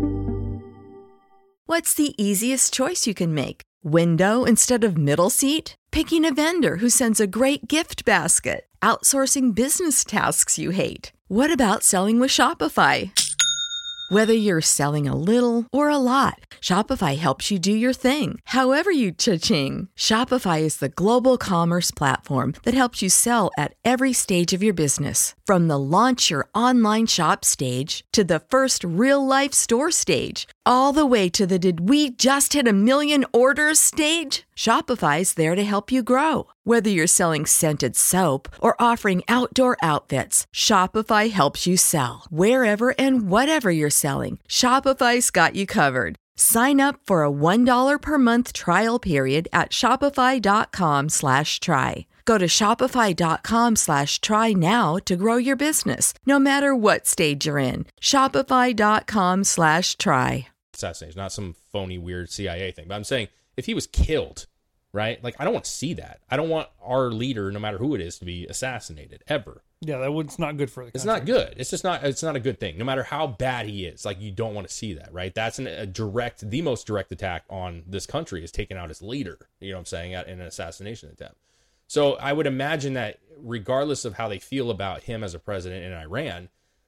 What's the easiest choice you can make? Window instead of middle seat? Picking a vendor who sends a great gift basket? Outsourcing business tasks you hate? What about selling with Shopify? Whether you're selling a little or a lot, Shopify helps you do your thing, however you cha-ching. Shopify is the global commerce platform that helps you sell at every stage of your business. From the launch your online shop stage to the first real-life store stage, all the way to the did we just hit 1 million orders stage. Shopify's there to help you grow. Whether you're selling scented soap or offering outdoor outfits, Shopify helps you sell. Wherever and whatever you're selling, Shopify's got you covered. Sign up for a $1 per month trial period at shopify.com/try. Go to shopify.com/try now to grow your business, no matter what stage you're in. Shopify.com/try. Assassination, not some phony, weird CIA thing. But I'm saying, if he was killed, right? Like, I don't want to see that. I don't want our leader, no matter who it is, to be assassinated ever. Yeah, it's not good for the country. It's not good. It's just not. It's not a good thing. No matter how bad he is, like, you don't want to see that, right? That's the most direct attack on this country, is taking out its leader. You know what I'm saying? In an assassination attempt. So I would imagine that regardless of how they feel about him as a president in Iran,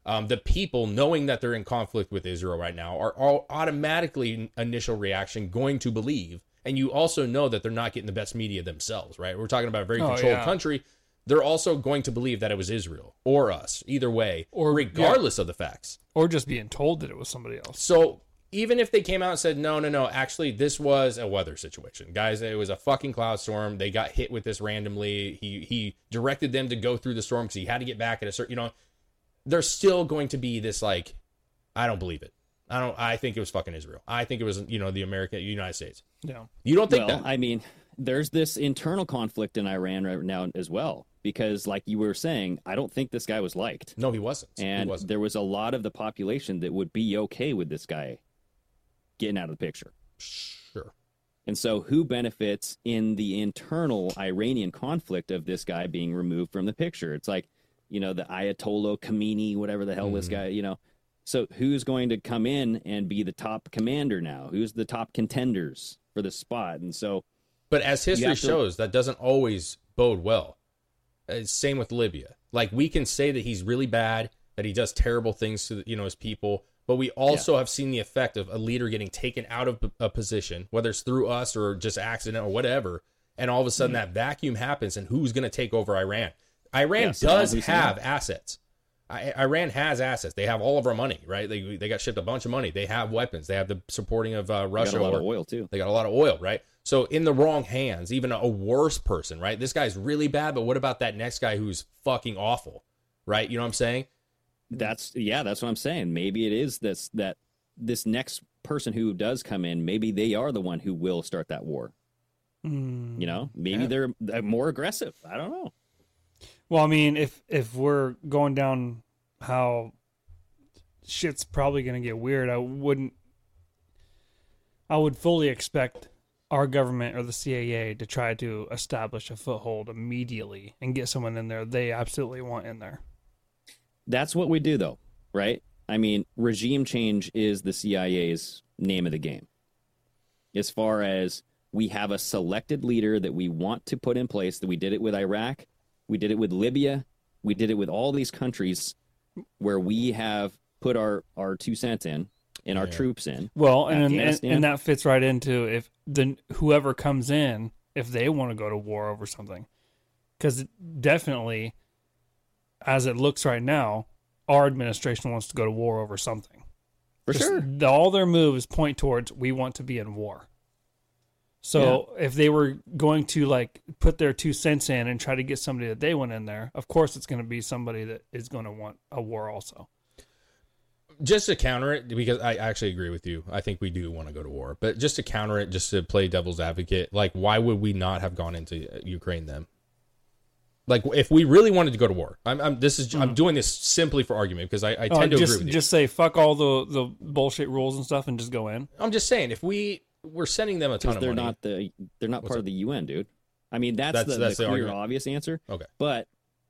The people, knowing that they're in conflict with Israel right now, are all automatically initial reaction going to believe. And you also know that they're not getting the best media themselves, right? We're talking about a very controlled country. They're also going to believe that it was Israel or us, either way, or regardless of the facts. Or just being told that it was somebody else. So even if they came out and said, no, actually, this was a weather situation. Guys, it was a fucking cloud storm. They got hit with this randomly. He directed them to go through the storm because he had to get back at a certain, there's still going to be this, like, I don't believe it. I think it was fucking Israel. I think it was, the United States. Yeah. You don't think that? I mean, there's this internal conflict in Iran right now as well, because like you were saying, I don't think this guy was liked. No, he wasn't. And there was a lot of the population that would be okay with this guy getting out of the picture. Sure. And so who benefits in the internal Iranian conflict of this guy being removed from the picture? It's like, the Ayatollah Khamenei, whatever the hell this guy, So who's going to come in and be the top commander now? Who's the top contenders for the spot? And so, but as history shows, that doesn't always bode well. Same with Libya. Like, we can say that he's really bad, that he does terrible things to his people, but we also have seen the effect of a leader getting taken out of a position, whether it's through us or just accident or whatever, and all of a sudden that vacuum happens, and who's going to take over Iran? Iran does have assets. Iran has assets. They have all of our money, right? They got shipped a bunch of money. They have weapons. They have the supporting of Russia. They got a lot of oil, too. They got a lot of oil, right? So in the wrong hands, even a worse person, right? This guy's really bad, but what about that next guy who's fucking awful, right? You know what I'm saying? That's what I'm saying. Maybe it is this next person who does come in, maybe they are the one who will start that war. Maybe they're more aggressive. I don't know. Well, I mean, if we're going down how shit's probably going to get weird, I would fully expect our government or the CAA to try to establish a foothold immediately and get someone in there they absolutely want in there. That's what we do, though, right? I mean, regime change is the CIA's name of the game. As far as we have a selected leader that we want to put in place, that we did it with Iraq, we did it with Libya, we did it with all these countries where we have put our 2 cents in and our troops in. Well, and that fits right into if whoever comes in, if they want to go to war over something. Because definitely, as it looks right now, our administration wants to go to war over something. For sure. All their moves point towards, we want to be in war. So if they were going to put their 2 cents in and try to get somebody that they want in there, of course it's going to be somebody that is going to want a war also. Just to counter it, because I actually agree with you. I think we do want to go to war. But just to counter it, just to play devil's advocate, why would we not have gone into Ukraine then? If we really wanted to go to war, I'm doing this simply for argument because I tend to agree with you. Just say fuck all the bullshit rules and stuff and just go in. I'm just saying, if we're sending them a ton of money. They're not part of the UN, dude. I mean, that's the clear, obvious answer. Okay. But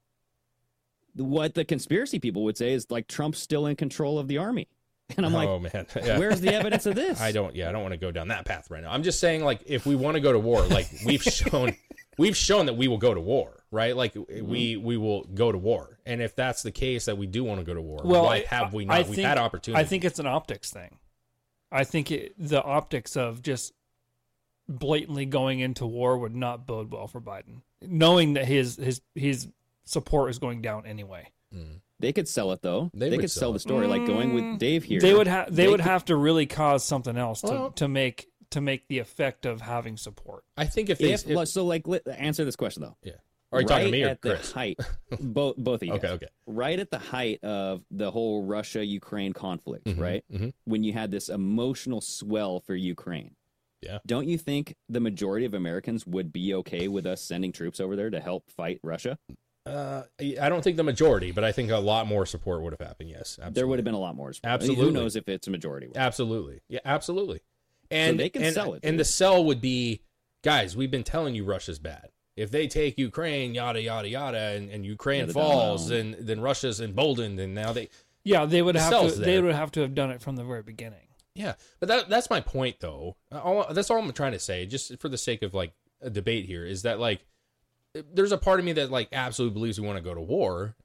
what the conspiracy people would say is Trump's still in control of the army. And I'm man. Yeah. Where's the evidence of this? I don't want to go down that path right now. I'm just saying, if we want to go to war, we've shown that we will go to war, right? We will go to war. And if that's the case, that we do want to go to war, why have we not? We've had opportunity. I think it's an optics thing. I think the optics of just blatantly going into war would not bode well for Biden, knowing that his support is going down anyway. They could sell it though. They could sell the story, going with Dave here. They would have to really cause something else to make the effect of having support. I think answer this question though. Yeah. Are you talking to me or at Chris? The height, both of you. Okay. Right at the height of the whole Russia-Ukraine conflict, right? Mm-hmm. When you had this emotional swell for Ukraine. Yeah. Don't you think the majority of Americans would be okay with us sending troops over there to help fight Russia? I don't think the majority, but I think a lot more support would have happened. Yes, absolutely. There would have been a lot more support. Absolutely. I mean, who knows if it's a majority? Absolutely. Yeah, absolutely. And so they can sell it. And the sell would be, guys, we've been telling you Russia's bad. If they take Ukraine, yada, yada, yada, and Ukraine falls, then Russia's emboldened, and now they... Yeah, they would have to have done it from the very beginning. Yeah, but that's my point, though. That's all I'm trying to say, just for the sake of, a debate here, is that, there's a part of me that, absolutely believes we want to go to war,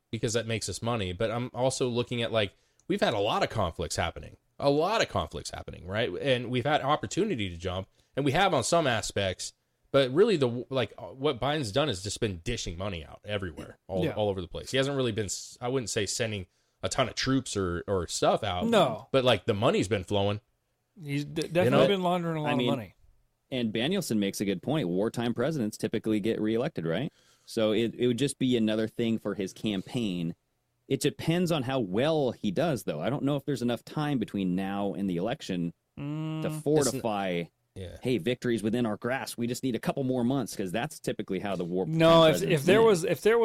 because that makes us money. But I'm also looking at, like, we've had a lot of conflicts happening, right? And we've had opportunity to jump, and we have on some aspects. But really, what Biden's done is just been dishing money out everywhere, all over the place. He hasn't really been, I wouldn't say sending a ton of troops or stuff out. No. But, like, the money's been flowing. He's definitely been laundering a lot of money. And Danielson makes a good point. Wartime presidents typically get reelected, right? So it would just be another thing for his campaign. It depends on how well he does, though. I don't know if there's enough time between now and the election to fortify... Yeah. Hey, victory's within our grasp. We just need a couple more months, because that's typically how the war. No, if there was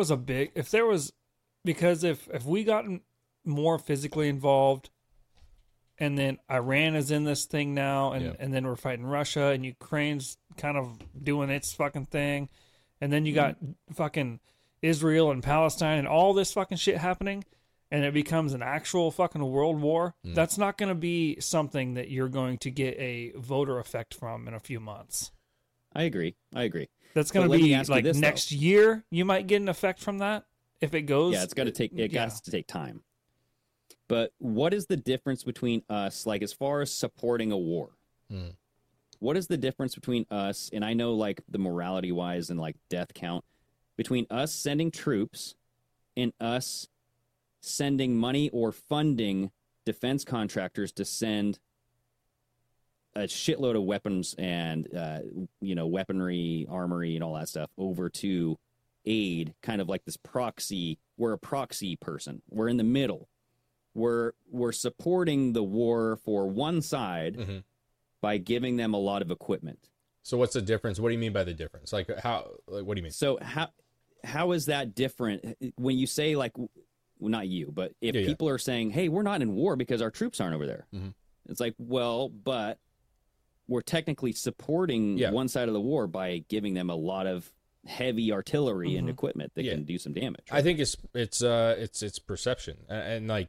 because if we got more physically involved, and then Iran is in this thing now, and then we're fighting Russia, and Ukraine's kind of doing its fucking thing, and then you got fucking Israel and Palestine and all this fucking shit happening, and it becomes an actual fucking world war, that's not going to be something that you're going to get a voter effect from in a few months. I agree. That's going to be like next year. You might get an effect from that if it goes. Yeah, it's got to take. It has to take time. But what is the difference between us, like as far as supporting a war? What is the difference between us, and I know like the morality wise and like death count, between us sending troops and us sending money or funding defense contractors to send a shitload of weapons and weaponry, armory, and all that stuff over to aid, kind of like this proxy. We're a proxy person. We're in the middle. We're supporting the war for one side by giving them a lot of equipment. So what's the difference? What do you mean by the difference? Like how? Like what do you mean? So how is that different when you say like? Well, not you, but if people are saying, hey, we're not in war because our troops aren't over there. It's like, well, but we're technically supporting one side of the war by giving them a lot of heavy artillery and equipment that can do some damage. Right? I think it's perception. And like,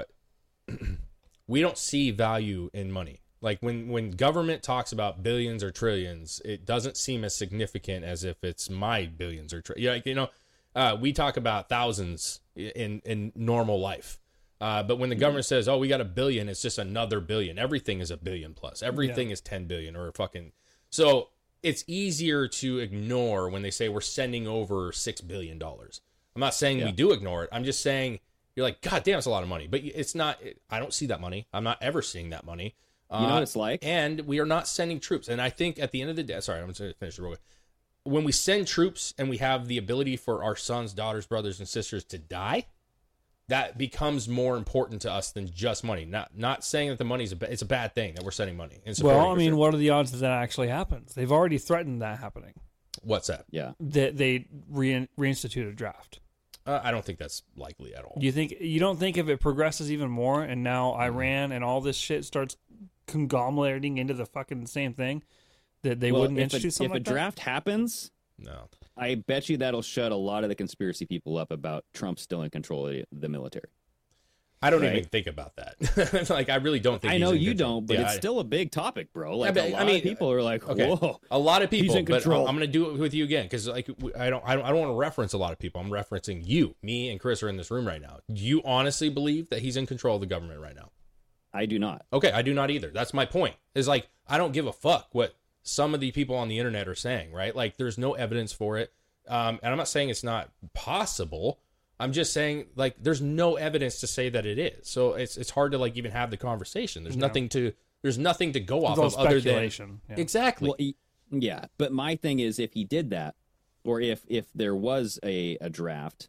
we don't see value in money. Like when government talks about billions or trillions, it doesn't seem as significant as if it's my billions or trillions. We talk about thousands in normal life. But when the government says, oh, we got $1 billion, it's just another billion. Everything is $1 billion plus. Everything is 10 billion or fucking. So it's easier to ignore when they say we're sending over $6 billion. I'm not saying we do ignore it. I'm just saying you're like, God damn, it's a lot of money. But it's not, I don't see that money. I'm not ever seeing that money. You know what it's like? And we are not sending troops. And I think at the end of the day, sorry, I'm going to finish it real quick. When we send troops and we have the ability for our sons, daughters, brothers, and sisters to die, that becomes more important to us than just money. Not saying that the money it's a bad thing that we're sending money. Well, I mean, what are the odds that that actually happens? They've already threatened that happening. What's that? Yeah, that they reinstitute a draft. I don't think that's likely at all. You don't think if it progresses even more and now Iran and all this shit starts conglomerating into the fucking same thing, that they wouldn't institute something like that? If a draft happens, no, I bet you that'll shut a lot of the conspiracy people up about Trump still in control of the military. I don't even think about that. Like, I really don't think. I know you don't, but it's still a big topic, bro. Like, a lot of people are like, "Whoa!" A lot of people, he's in control. But I'm going to do it with you again because, like, I don't want to reference a lot of people. I'm referencing you. Me and Chris are in this room right now. Do you honestly believe that he's in control of the government right now? I do not. Okay, I do not either. That's my point. Is like, I don't give a fuck what some of the people on the internet are saying. Right? Like, there's no evidence for it, and I'm not saying it's not possible. I'm just saying, like, there's no evidence to say that it is. So it's hard to, like, even have the conversation. There's nothing to go off of other than exactly. Well, yeah, but my thing is, if he did that, or if there was a draft,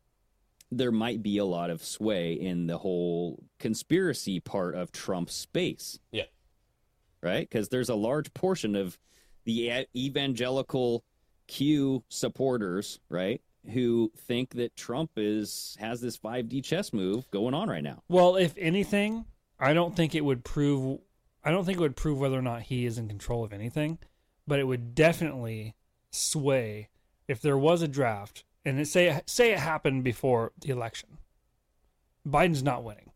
there might be a lot of sway in the whole conspiracy part of Trump's space. Yeah. Right? Because there's a large portion of the evangelical Q supporters, right, who think that Trump has this 5D chess move going on right now. Well, if anything, I don't think it would prove whether or not he is in control of anything, but it would definitely sway if there was a draft and say it happened before the election. Biden's not winning.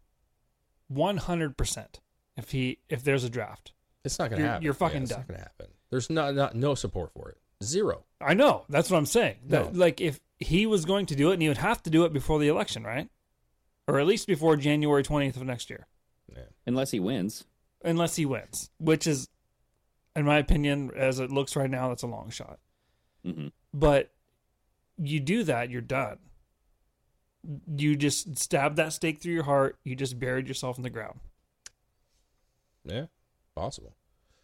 100%. If there's a draft. It's not going to happen. You're fucking it's done. It's not going to happen. There's no support for it. Zero. I know. That's what I'm saying. No. Like if he was going to do it, and he would have to do it before the election, right? Or at least before January 20th of next year. Yeah. Unless he wins. Unless he wins, which is, in my opinion, as it looks right now, that's a long shot. Mm-hmm. But you do that, you're done. You just stabbed that stake through your heart. You just buried yourself in the ground. Yeah, possible.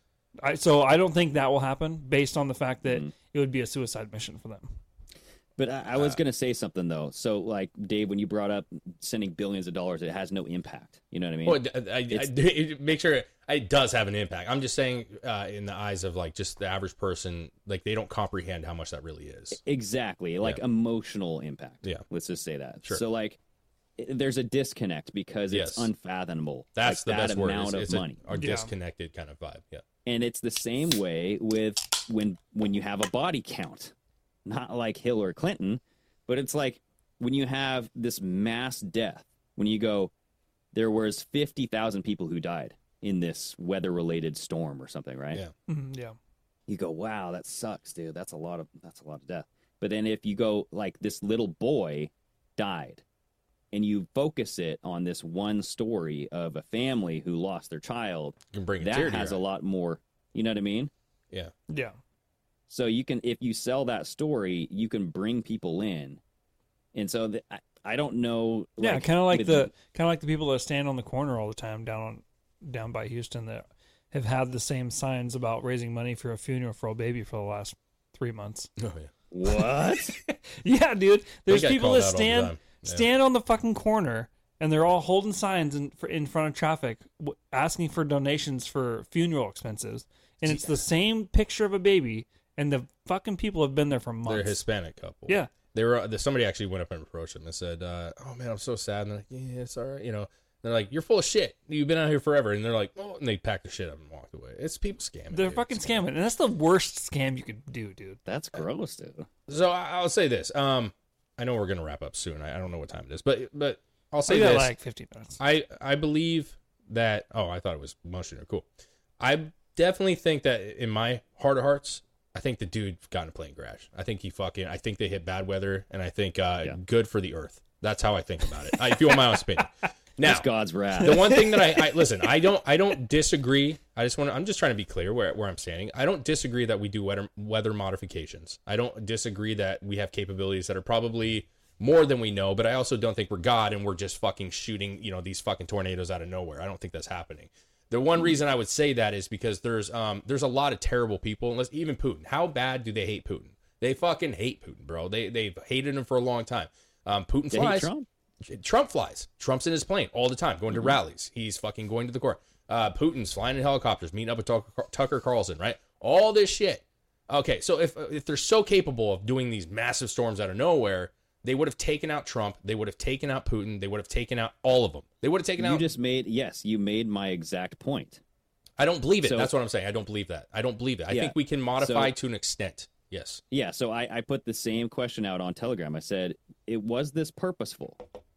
So I don't think that will happen based on the fact that it would be a suicide mission for them. But I was going to say something, though. So, like, Dave, when you brought up sending billions of dollars, it has no impact. You know what I mean? Well, I make sure it does have an impact. I'm just saying in the eyes of, like, just the average person, like, they don't comprehend how much that really is. Exactly. Like, emotional impact. Yeah. Let's just say that. Sure. So, like, there's a disconnect because it's unfathomable. That's like, the best word. Amount of money. A disconnected kind of vibe. Yeah. And it's the same way with when you have a body count. Not like Hillary Clinton, but it's like when you have this mass death, when you go, there was 50,000 people who died in this weather-related storm or something, right? Yeah. Mm-hmm, yeah. You go, wow, that sucks, dude. That's a lot of death. But then if you go, like, this little boy died, and you focus it on this one story of a family who lost their child, You can bring a that tear to has your a eye. lot more. You know what I mean? Yeah. Yeah. So you can, if you sell that story, you can bring people in, and so I don't know. Yeah, like, kind of like with the people that stand on the corner all the time down by Houston that have had the same signs about raising money for a funeral for a baby for the last 3 months. Oh yeah. What? Yeah, dude. There's get people called that out all the time. Yeah. stand on the fucking corner, and they're all holding signs in front of traffic, asking for donations for funeral expenses, and it's the same picture of a baby. And the fucking people have been there for months. They're a Hispanic couple. Yeah. They were. Somebody actually went up and approached them and said, "Oh man, I'm so sad." And they're like, "Yeah, it's all right." You know, they're like, "You're full of shit. You've been out here forever." And they're like, "Oh," and they packed the shit up and walked away. It's people scamming. They're dude. fucking scamming, and that's the worst scam you could do, dude. That's gross, dude. So I'll say this. I know we're gonna wrap up soon. I don't know what time it is, but I'll say We got this. like 15 minutes. I believe that. Oh, I thought it was much sooner. Cool. I definitely think that in my heart of hearts, I think the dude got in a plane crash. I think I think they hit bad weather, and I think good for the earth. That's how I think about it. If you want my honest opinion. Now, It's God's wrath. the one thing that I listen, I don't disagree. I'm just trying to be clear where I'm standing. I don't disagree that we do weather modifications. I don't disagree that we have capabilities that are probably more than we know, but I also don't think we're God and we're just fucking shooting, these fucking tornadoes out of nowhere. I don't think that's happening. The one reason I would say that is because there's a lot of terrible people, unless even Putin. How bad do they hate Putin? They fucking hate Putin, bro. They've hated him for a long time. Putin They hate flies. Trump? Trump flies. Trump's in his plane all the time, going to rallies. He's fucking going to the court. Putin's flying in helicopters, meeting up with Tucker Carlson, right? All this shit. Okay, so if they're so capable of doing these massive storms out of nowhere, they would have taken out Trump. They would have taken out Putin. They would have taken out all of them. They would have taken out. You made my exact point. I don't believe it. So- That's what I'm saying. I don't believe that. I don't believe it. I Yeah. think we can modify So- to an extent. Yes. Yeah, so I put the same question out on Telegram. I said, was this purposeful?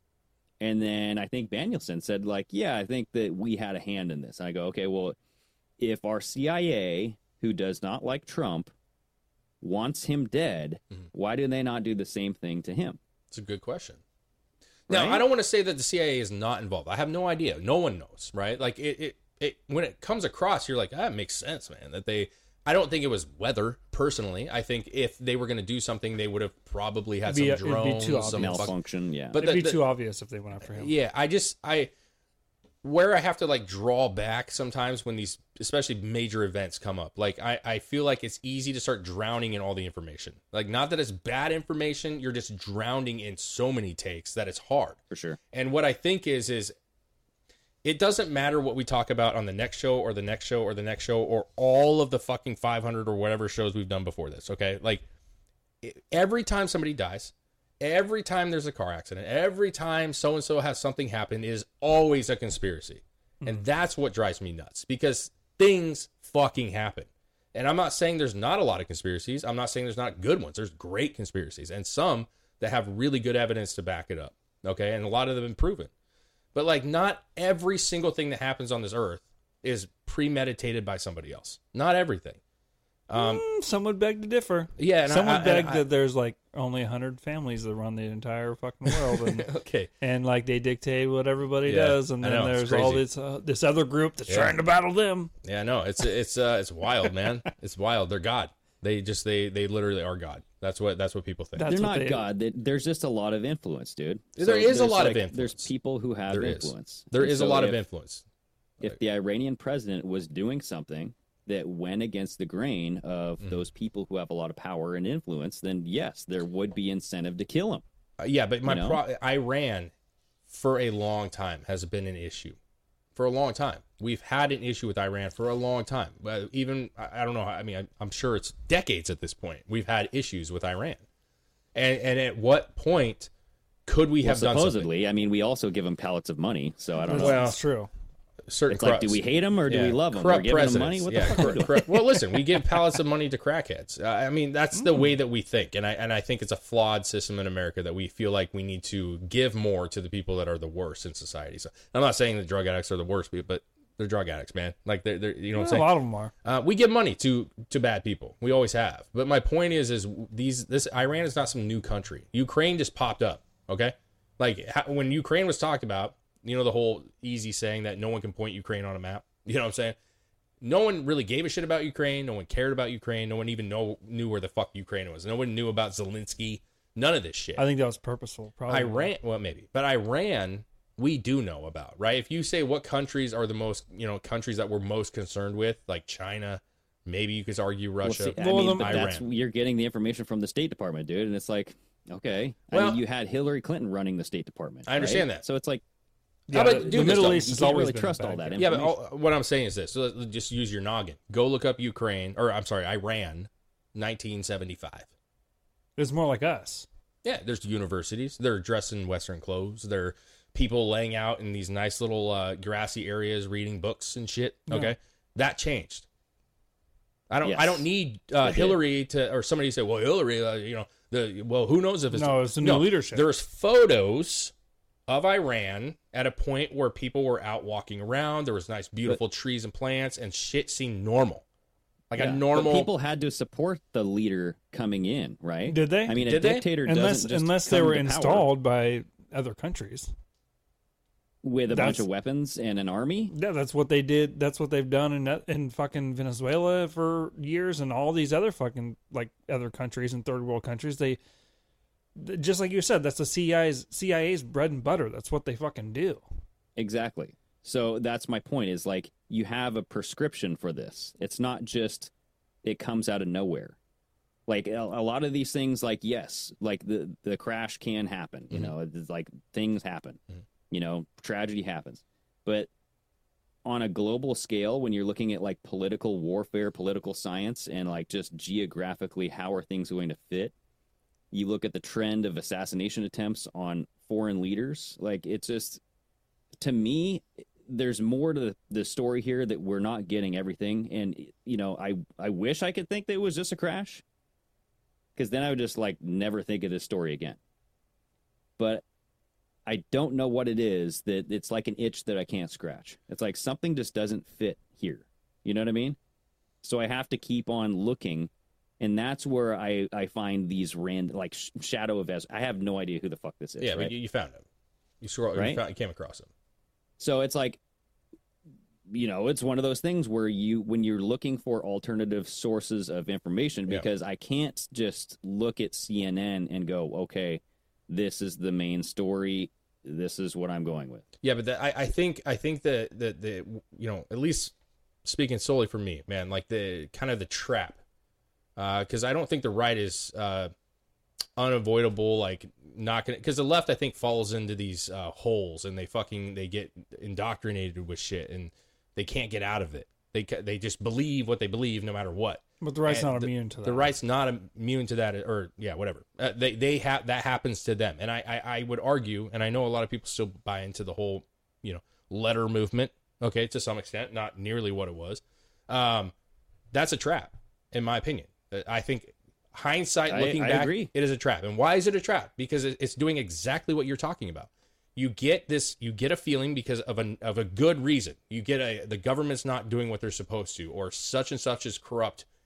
And then I think Danielson said, like, yeah, I think that we had a hand in this. And I go, okay, well, if our CIA, who does not like Trump, wants him dead, why do they not do the same thing to him? It's a good question. Now, Right? I don't want to say that the CIA is not involved. I have no idea. No one knows, right? Like it when it comes across, you're like, it makes sense, man. I don't think it was weather, personally. I think if they were going to do something, they would have probably had some It'd be drones, too some Malfunction, yeah. But It'd be too obvious if they went after him. Yeah, where I have to like draw back sometimes when these, especially major events come up, like I feel like it's easy to start drowning in all the information. Like, not that it's bad information, you're just drowning in so many takes that it's hard. For sure. And what I think is it doesn't matter what we talk about on the next show or the next show or the next show or all of the fucking 500 or whatever shows we've done before this, okay? Like, every time somebody dies, every time there's a car accident, every time so-and-so has something happen, is always a conspiracy. And that's what drives me nuts, because things fucking happen. And I'm not saying there's not a lot of conspiracies. I'm not saying there's not good ones. There's great conspiracies and some that have really good evidence to back it up, okay? And a lot of them have been proven. But, like, not every single thing that happens on this earth is premeditated by somebody else. Not everything. Some would beg to differ. Yeah, and some would beg that there's like only 100 families that run the entire fucking world, and okay, and like they dictate what everybody does, and then there's all this other group that's trying to battle them. Yeah, no, it's wild, man. It's wild. They're God. They literally are God. That's what people think. They're not God. There's just a lot of influence, dude. There is a lot of influence. There's people who have influence. There is a lot of influence. If the Iranian president was doing something that went against the grain of those people who have a lot of power and influence, then yes, there would be incentive to kill him. Yeah, but Iran for a long time has been an issue. For a long time. We've had an issue with Iran for a long time. Even, I don't know, I mean, I'm sure it's decades at this point. We've had issues with Iran. And at what point could we have done something? Supposedly, I mean, we also give them pallets of money, so I don't know. Well, that's true. It's like, do we hate them or do we love them? We're giving them money? What the fuck are we doing? Well, listen, we give pallets of money to crackheads. I mean, that's the way that we think, and I think it's a flawed system in America that we feel like we need to give more to the people that are the worst in society. So I'm not saying that drug addicts are the worst, but they're drug addicts, man. Like they're you know what I'm saying? A lot of them are. We give money to bad people. We always have. But my point is this Iran is not some new country. Ukraine just popped up. Okay, like when Ukraine was talked about. You know, the whole easy saying that no one can point Ukraine on a map. You know what I'm saying? No one really gave a shit about Ukraine. No one cared about Ukraine. No one even knew where the fuck Ukraine was. No one knew about Zelensky. None of this shit. I think that was purposeful. Probably. Iran, well, maybe. But Iran, we do know about, right? If you say what countries are the most, countries that we're most concerned with, like China, maybe you could argue Russia. Iran. You're getting the information from the State Department, dude. And it's like, okay. I mean, you had Hillary Clinton running the State Department. I understand that. So it's like, yeah, but the Middle East has always really trust all that information. Yeah, but what I'm saying is this. So let's just use your noggin. Go look up Iran, 1975. It's more like us. Yeah, there's universities. They're dressed in Western clothes. They're people laying out in these nice little grassy areas reading books and shit. Okay, yeah. That changed. I don't need Hillary or somebody to say, well, Hillary, who knows if it's... No, it's the new leadership. There's photos of Iran at a point where people were out walking around. There was nice, beautiful trees and plants, and shit seemed normal. Like a normal... But people had to support the leader coming in, right? Did they? I mean, a dictator doesn't just unless they were installed by other countries. With a bunch of weapons and an army? Yeah, that's what they did. That's what they've done in fucking Venezuela for years, and all these other fucking, like, other countries and third world countries. They... Just like you said, that's the CIA's bread and butter. That's what they fucking do. Exactly. So that's my point is, like, you have a prescription for this. It's not just it comes out of nowhere. Like, a lot of these things, like, yes, like the crash can happen. You know, it's like things happen. You know, tragedy happens. But on a global scale, when you're looking at, like, political warfare, political science, and, like, just geographically how are things going to fit, you look at the trend of assassination attempts on foreign leaders. Like, it's just, to me, there's more to the story here that we're not getting everything. And, I wish I could think that it was just a crash, because then I would just, like, never think of this story again. But I don't know what it is that it's like an itch that I can't scratch. It's like something just doesn't fit here. You know what I mean? So I have to keep on looking. And that's where I find these random, like, Shadow of Ez. I have no idea who the fuck this is. Yeah, right? but you found him. You came across him. So it's like, it's one of those things where when you're looking for alternative sources of information, because I can't just look at CNN and go, okay, this is the main story. This is what I'm going with. Yeah, but I think that at least speaking solely for me, man, like the kind of the trap. Because I don't think the right is unavoidable, like not gonna. Because the left, I think, falls into these holes, and they get indoctrinated with shit, and they can't get out of it. They just believe what they believe, no matter what. But the right's not immune to that. The right's not immune to that, or whatever. That happens to them, and I would argue, and I know a lot of people still buy into the whole letter movement. Okay, to some extent, not nearly what it was. That's a trap, in my opinion. I think hindsight, looking back, agree. It is a trap. And why is it a trap? Because it's doing exactly what you're talking about. You get a feeling because of a good reason. You get the government's not doing what they're supposed to, or such and such is corrupt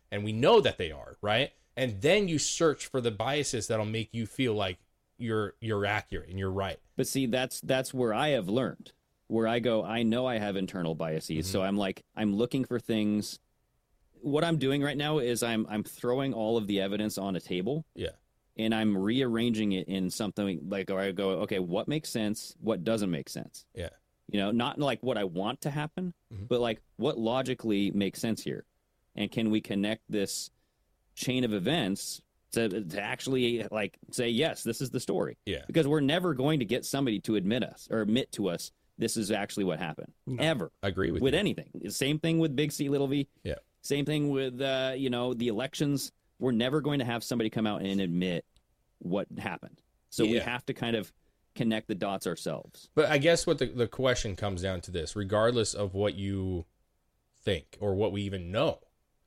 and we know that they are, right? And then you search for the biases that'll make you feel like you're accurate and you're right. But see, that's where I have learned, where I go, I know I have internal biases, so I'm looking for things. What I'm doing right now is I'm throwing all of the evidence on a table. Yeah. And I'm rearranging it in something like, or I go, okay, what makes sense? What doesn't make sense? Yeah. You know, not like what I want to happen, but like what logically makes sense here. And can we connect this chain of events to actually like say, yes, this is the story? Yeah. Because we're never going to get somebody to admit to us this is actually what happened. No. Ever. I agree with you. anything. Same thing with Big C, Little V. Yeah. Same thing with, the elections. We're never going to have somebody come out and admit what happened. So we have to kind of connect the dots ourselves. But I guess what the question comes down to this, regardless of what you think or what we even know,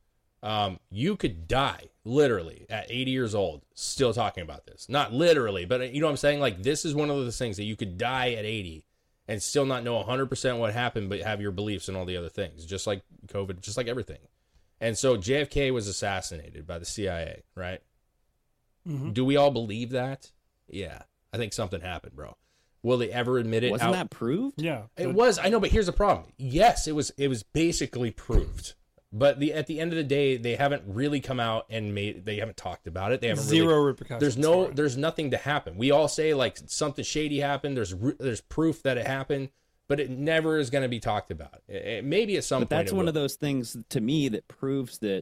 you could die literally at 80 years old still talking about this. Not literally, but you know what I'm saying? Like, this is one of those things that you could die at 80 and still not know 100% what happened, but have your beliefs and all the other things, just like COVID, just like everything. And so JFK was assassinated by the CIA, right? Mm-hmm. Do we all believe that? Yeah. I think something happened, bro. Will they ever admit it? Wasn't that proved? Yeah. It was. I know, but here's the problem. Yes, it was basically proved. But at the end of the day, they haven't really come out and they haven't talked about it. They haven't Zero repercussions. There's nothing to happen. We all say like something shady happened. There's proof that it happened, but it never is going to be talked about. Maybe at some point. But that's one of those things to me that proves that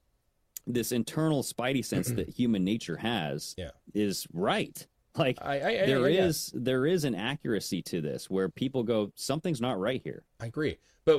this internal spidey sense that human nature has is right. Like there is an accuracy to this where people go, something's not right here. I agree, but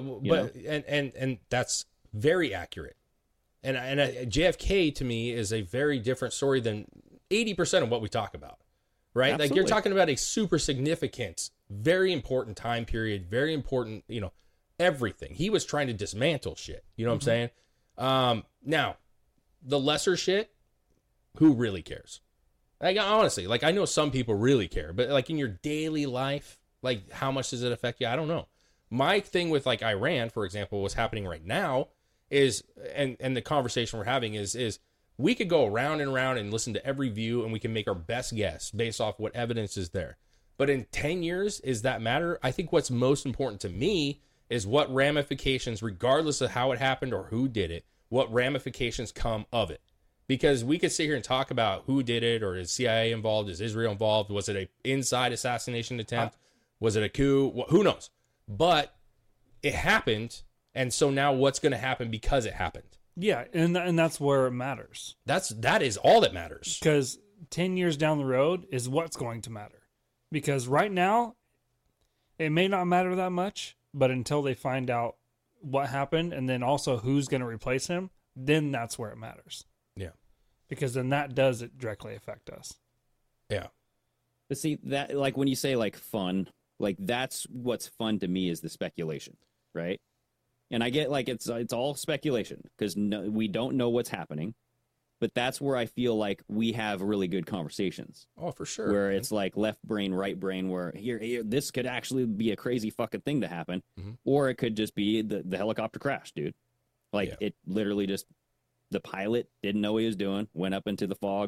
and that's very accurate. And JFK to me is a very different story than 80% of what we talk about, right? Absolutely. Like, you're talking about a super significant, very important time period, very important, everything. He was trying to dismantle shit. You know what I'm saying? Now, the lesser shit, who really cares? Like, honestly, like, I know some people really care, but like in your daily life, like, how much does it affect you? I don't know. My thing with like Iran, for example, what's happening right now is, and the conversation we're having is we could go around and around and listen to every view and we can make our best guess based off what evidence is there. But in 10 years, is that matter? I think what's most important to me is what ramifications, regardless of how it happened or who did it, what ramifications come of it. Because we could sit here and talk about who did it, or is CIA involved, is Israel involved, was it an inside assassination attempt, was it a coup, who knows? But it happened, and so now what's going to happen because it happened? Yeah, and that's where it matters. That is all that matters. Because 10 years down the road is what's going to matter. Because right now, it may not matter that much, but until they find out what happened and then also who's going to replace him, then that's where it matters. Yeah. Because then that does it directly affect us. Yeah. But see, that, like, when you say like fun, like, that's what's fun to me is the speculation, right? And I get like it's all speculation because we don't know what's happening, but that's where I feel like we have really good conversations. Oh, for sure. Where it's like left brain, right brain, where here this could actually be a crazy fucking thing to happen, or it could just be the helicopter crash, dude. Like, it literally just, the pilot didn't know what he was doing, went up into the fog,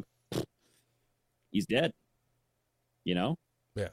he's dead. You know? Yeah.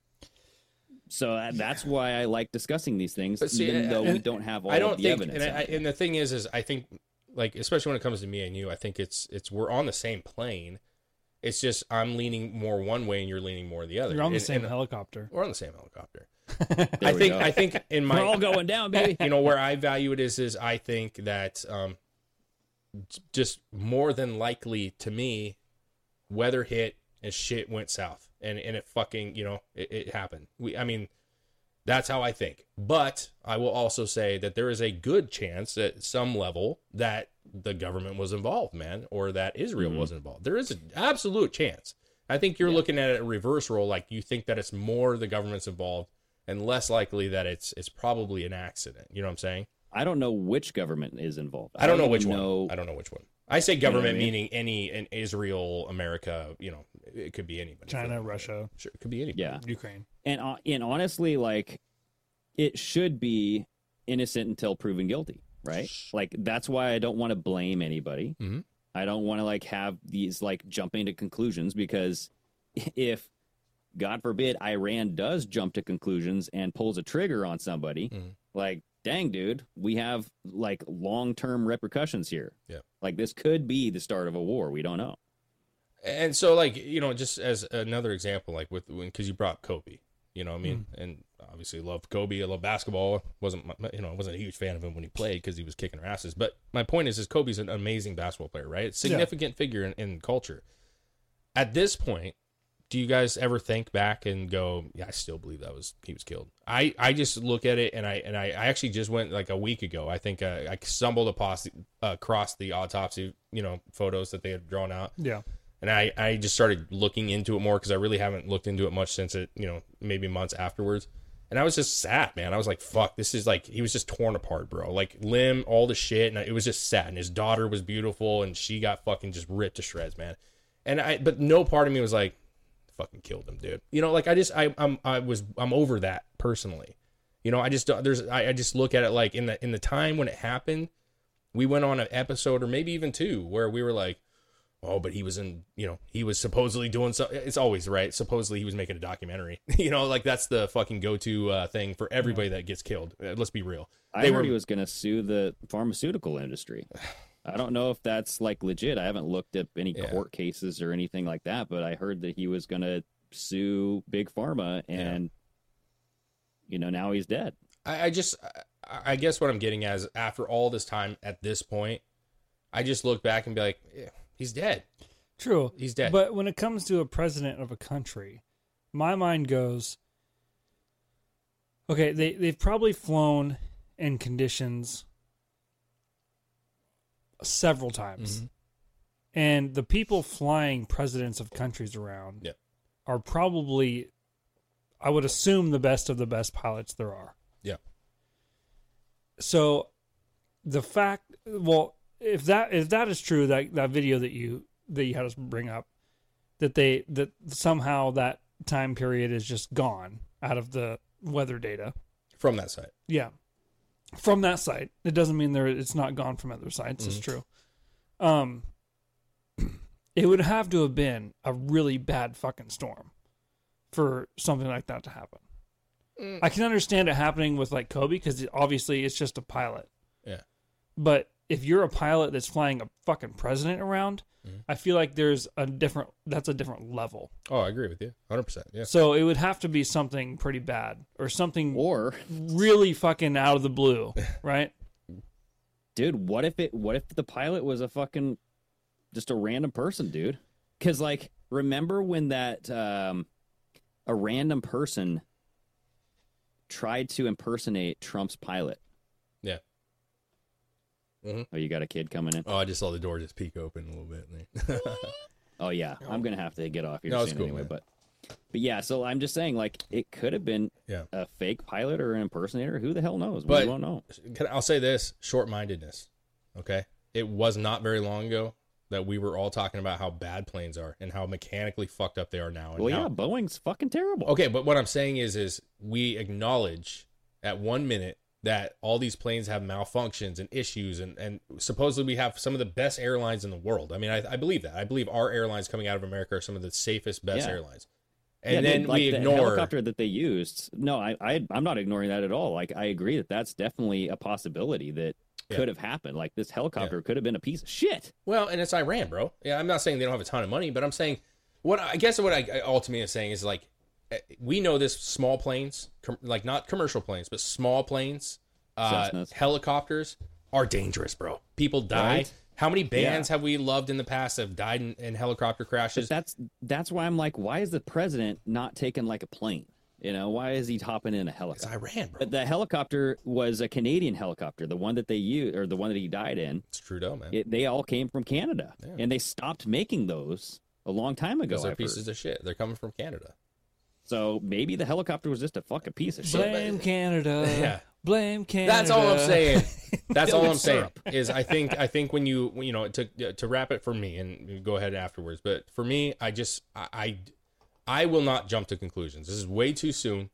So that's why I like discussing these things, even though we don't have all of the evidence. And the thing is I think, like, especially when it comes to me and you, I think it's we're on the same plane. It's just I'm leaning more one way and you're leaning more the other. You're on the same helicopter. We're on the same helicopter. I think in my, we're all going down, baby. Where I value it is I think that just more than likely to me, weather hit and shit went south. And it fucking, it happened. That's how I think. But I will also say that there is a good chance at some level that the government was involved, man, or that Israel was involved. There is an absolute chance. I think you're looking at it a reverse role. Like, you think that it's more the government's involved and less likely that it's probably an accident. You know what I'm saying? I don't know which government is involved. I don't know which one. I don't know which one. I say government meaning in Israel, America, it could be anybody. China, Russia. Sure, it could be anybody. Yeah. Ukraine. And honestly, like, it should be innocent until proven guilty. right? Like, that's why I don't want to blame anybody. Mm-hmm. I don't want to like have these like jumping to conclusions, because if, God forbid, Iran does jump to conclusions and pulls a trigger on somebody, like, dang, dude, we have like long-term repercussions here. Yeah. Like, this could be the start of a war. We don't know. And so, like, you know, just as another example, like because you brought Kobe, you know what I mean? And obviously love Kobe. I love basketball. Wasn't a huge fan of him when he played because he was kicking our asses. But my point is Kobe's an amazing basketball player, right? Significant figure in culture. At this point, do you guys ever think back and go, yeah, I still believe he was killed? I just look at it, and I actually just went like a week ago. I think I stumbled across the autopsy, you know, photos that they had drawn out. Yeah. And I just started looking into it more because I really haven't looked into it much since it, you know, maybe months afterwards. And I was just sad, man. I was like, fuck, this is like, he was just torn apart, bro. Like, limb, all the shit. And it was just sad. And his daughter was beautiful, and she got fucking just ripped to shreds, man. But no part of me was like, fucking killed him, dude. You know, like, I'm over that personally. You know, I just look at it like in the time when it happened, we went on an episode or maybe even two where we were like, oh, but he was he was supposedly doing something. It's always right. Supposedly he was making a documentary. You know, like, that's the fucking go-to thing for everybody that gets killed. Let's be real. I heard he was going to sue the pharmaceutical industry. I don't know if that's like legit. I haven't looked up any court cases or anything like that, but I heard that he was going to sue Big Pharma, and you know, now he's dead. I guess what I'm getting at is, after all this time at this point, I just look back and be like, yeah, he's dead. True. He's dead. But when it comes to a president of a country, my mind goes, okay, they've probably flown in conditions several times. Mm-hmm. And the people flying presidents of countries around are probably, I would assume, the best of the best pilots there are. Yeah. So the fact, well, if that is true, that video that you had us bring up, that somehow that time period is just gone out of the weather data from that site. Yeah, from that site. It doesn't mean it's not gone from other sites. It's true. It would have to have been a really bad fucking storm for something like that to happen. I can understand it happening with like Kobe, because obviously it's just a pilot. Yeah. But if you're a pilot that's flying a fucking president around, I feel like that's a different level. Oh, I agree with you. 100%. Yeah. So it would have to be something pretty bad, or something really fucking out of the blue, right? Dude, what if the pilot was just a random person, dude? Because, like, remember when that a random person tried to impersonate Trump's pilot? Yeah. Mm-hmm. Oh, you got a kid coming in? Oh, I just saw the door just peek open a little bit. Oh, yeah. I'm going to have to get off here soon cool, anyway. man. But yeah, so I'm just saying, like, it could have been a fake pilot or an impersonator. Who the hell knows? We won't know. I'll say this, short-mindedness, okay? It was not very long ago that we were all talking about how bad planes are and how mechanically fucked up they are now. And Boeing's fucking terrible. Okay, but what I'm saying is we acknowledge at 1 minute that all these planes have malfunctions and issues, and supposedly we have some of the best airlines in the world. I mean, I believe that. I believe our airlines coming out of America are some of the safest, best airlines. And then we ignore the helicopter that they used. No, I'm not ignoring that at all. Like, I agree that that's definitely a possibility that could have happened. Like, this helicopter could have been a piece of shit. Well, and it's Iran, bro. Yeah, I'm not saying they don't have a ton of money, but I'm saying what I ultimately am saying is, like, we know this small planes, like not commercial planes, but small planes, helicopters are dangerous, bro. People die. Right? How many bands have we loved in the past that have died in helicopter crashes? But that's why I'm like, why is the president not taking like a plane? You know, why is he hopping in a helicopter? It's Iran, bro. But the helicopter was a Canadian helicopter, the one that they used, or the one that he died in. It's Trudeau, man. They all came from Canada, and they stopped making those a long time ago. Because they're pieces of shit. They're coming from Canada. So maybe the helicopter was just a fucking piece of shit. Blame Canada. Yeah. Blame Canada. That's all I'm saying. That's all I'm saying. Is I think when you know, to wrap it for me, and go ahead afterwards. But for me, I will not jump to conclusions. This is way too soon.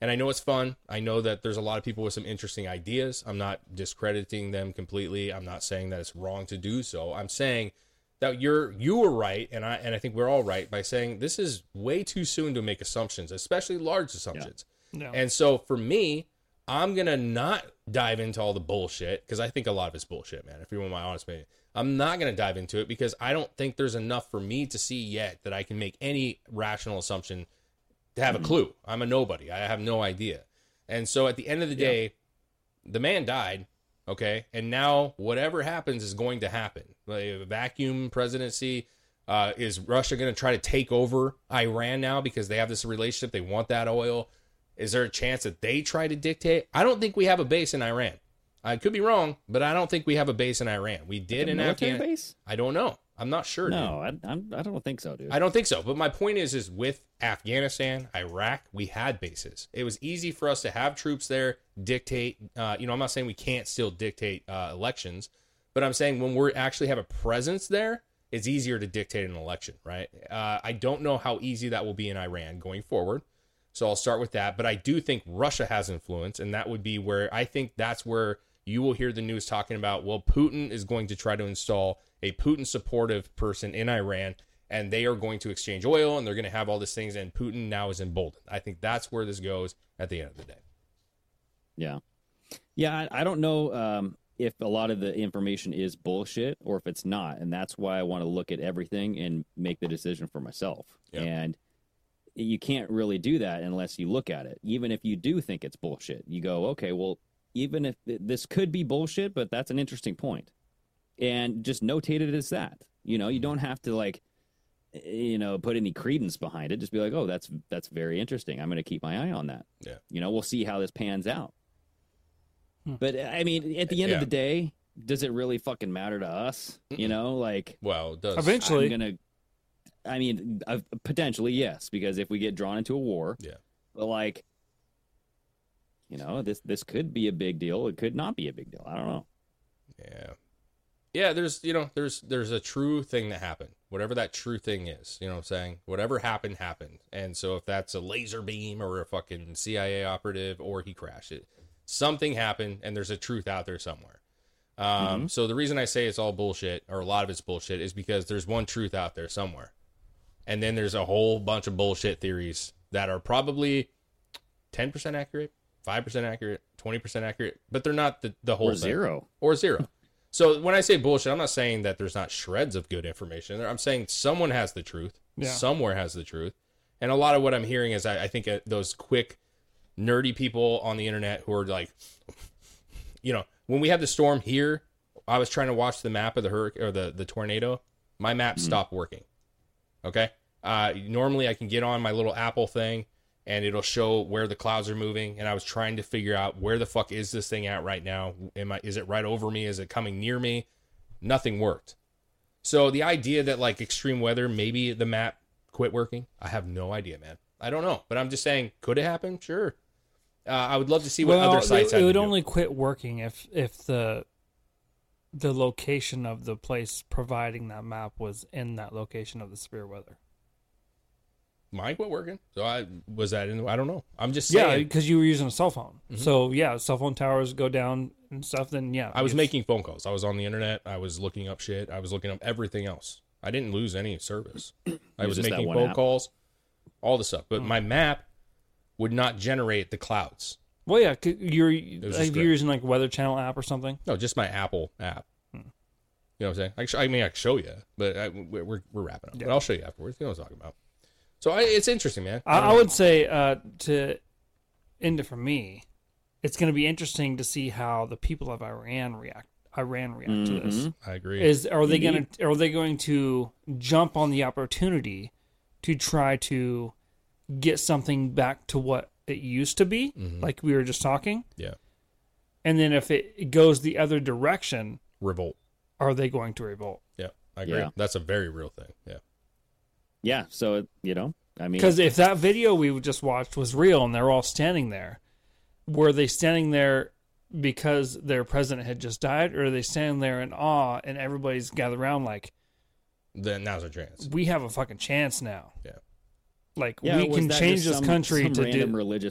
And I know it's fun. I know that there's a lot of people with some interesting ideas. I'm not discrediting them completely. I'm not saying that it's wrong to do so. I'm saying that you were right, and I think we're all right by saying this is way too soon to make assumptions, especially large assumptions. Yeah. And so for me, I'm going to not dive into all the bullshit, because I think a lot of it's bullshit, man, if you want my honest opinion. I'm not going to dive into it because I don't think there's enough for me to see yet that I can make any rational assumption to have a clue. I'm a nobody. I have no idea. And so at the end of the day, the man died, okay? And now whatever happens is going to happen. Like a vacuum presidency. Is Russia going to try to take over Iran now because they have this relationship? They want that oil. Is there a chance that they try to dictate? I don't think we have a base in Iran. I could be wrong, but I don't think we have a base in Iran. We did in Afghanistan. Base? I don't know. I'm not sure. No, I don't think so, dude. I don't think so. But my point is with Afghanistan, Iraq, we had bases. It was easy for us to have troops there, dictate. I'm not saying we can't still dictate elections, but I'm saying when we actually have a presence there, it's easier to dictate an election, right? I don't know how easy that will be in Iran going forward. So I'll start with that. But I do think Russia has influence, and that would be where I think that's where you will hear the news talking about, well, Putin is going to try to install a Putin-supportive person in Iran, and they are going to exchange oil, and they're going to have all these things, and Putin now is emboldened. I think that's where this goes at the end of the day. Yeah. Yeah, I don't know if a lot of the information is bullshit or if it's not, and that's why I want to look at everything and make the decision for myself. Yeah. And you can't really do that unless you look at it. Even if you do think it's bullshit, you go, okay, well, even if this could be bullshit, but that's an interesting point. And just notate it as that. You don't have to put any credence behind it. Just be like, oh, that's very interesting. I'm going to keep my eye on that. Yeah. We'll see how this pans out. But I mean, at the end of the day, does it really fucking matter to us? Well, it does. Eventually. Potentially, yes, because if we get drawn into a war, but this could be a big deal. It could not be a big deal. I don't know. Yeah, there's a true thing that happened. Whatever that true thing is, you know what I'm saying? Whatever happened. And so if that's a laser beam or a fucking CIA operative or he crashed it, something happened and there's a truth out there somewhere. So the reason I say it's all bullshit, or a lot of it's bullshit, is because there's one truth out there somewhere. And then there's a whole bunch of bullshit theories that are probably 10% accurate, 5% accurate, 20% accurate, but they're not the whole thing. Or zero. So when I say bullshit, I'm not saying that there's not shreds of good information there. I'm saying someone has the truth. Yeah. Somewhere has the truth. And a lot of what I'm hearing is I think those quick, nerdy people on the internet who are like, when we had the storm here, I was trying to watch the map of the hurricane or the tornado. My map stopped working. Okay. Normally I can get on my little Apple thing and it'll show where the clouds are moving. And I was trying to figure out where the fuck is this thing at right now? Is it right over me? Is it coming near me? Nothing worked. So the idea that extreme weather, maybe the map quit working, I have no idea, man. I don't know, but I'm just saying, could it happen? Sure. I would love to see what other sites have. It would only quit working if the location of the place providing that map was in that location of the severe weather. Mine quit working. So I don't know. I'm just saying. Yeah, because you were using a cell phone. Mm-hmm. So yeah, cell phone towers go down and stuff. Then yeah, I was making phone calls. I was on the internet. I was looking up shit. I was looking up everything else. I didn't lose any service. I was making phone calls, all the stuff. But my map would not generate the clouds. Well, yeah, you're using Weather Channel app or something. No, just my Apple app. You know what I'm saying? I can show you, but we're wrapping up. Yeah. But I'll show you afterwards. You know what I'm talking about. So it's interesting, man. I would say to end it for me, it's going to be interesting to see how the people of Iran react to this. I agree. Are they going to jump on the opportunity to try to get something back to what it used to be, like we were just talking? Yeah. And then if it goes the other direction, revolt. Are they going to revolt? Yeah, I agree. Yeah. That's a very real thing. Yeah. Yeah, so, because if that video we just watched was real and they're all standing there, were they standing there because their president had just died, or are they standing there in awe and everybody's gathered around then now's our chance. We have a fucking chance now. Yeah. We can change this country to random religious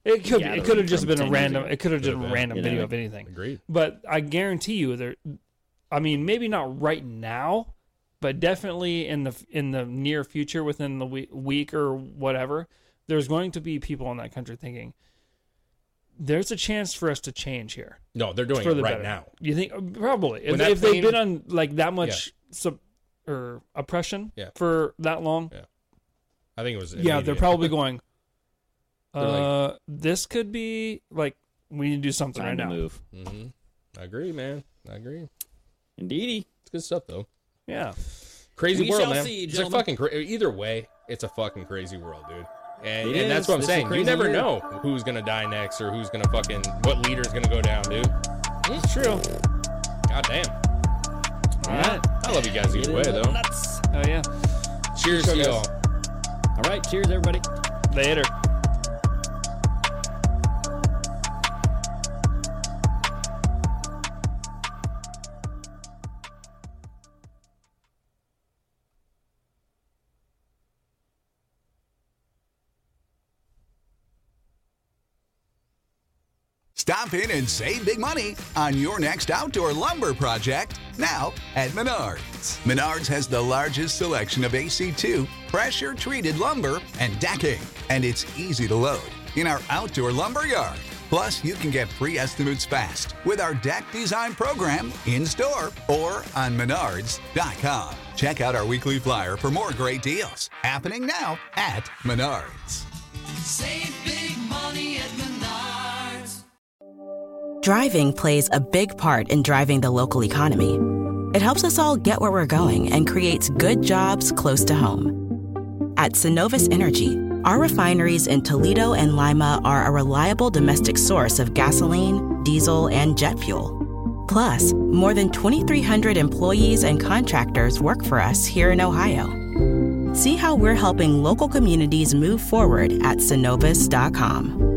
It could have just been a 10 years random. ago. It could have just been a random You know, video of anything. Agreed. But I guarantee you, I mean, maybe not right now, but definitely in the near future, within the week or whatever, there's going to be people in that country thinking, there's a chance for us to change here. No, they're doing for it the right better. now. You think probably When if that they've been on like that much or oppression Yeah. for that long? Yeah. I think it was. Yeah, immediate. they're probably going. They're like- This could be like we need to do something Time right to now. move. Mm-hmm. I agree, man. I agree. Indeedy. It's good stuff, though. Yeah. Crazy We world, shall man. see, It's a gentlemen. fucking either way. It's a fucking crazy world, dude. And It that's is. what I'm This is a saying. You crazy never year. know who's gonna die next or who's gonna fucking what leader's gonna go down, dude. It's true. God damn. All right. I love you guys either way, though. Nuts. Oh yeah. Cheers to y'all. All right. Cheers, everybody. Later. Stop in and save big money on your next outdoor lumber project now at Menards. Menards has the largest selection of AC2 pressure-treated lumber and decking, and it's easy to load in our outdoor lumber yard. Plus, you can get free estimates fast with our deck design program in-store or on Menards.com. Check out our weekly flyer for more great deals happening now at Menards. Save big money at Menards. Driving plays a big part in driving the local economy. It helps us all get where we're going and creates good jobs close to home. At Synovus Energy, our refineries in Toledo and Lima are a reliable domestic source of gasoline, diesel, and jet fuel. Plus, more than 2,300 employees and contractors work for us here in Ohio. See how we're helping local communities move forward at Synovus.com.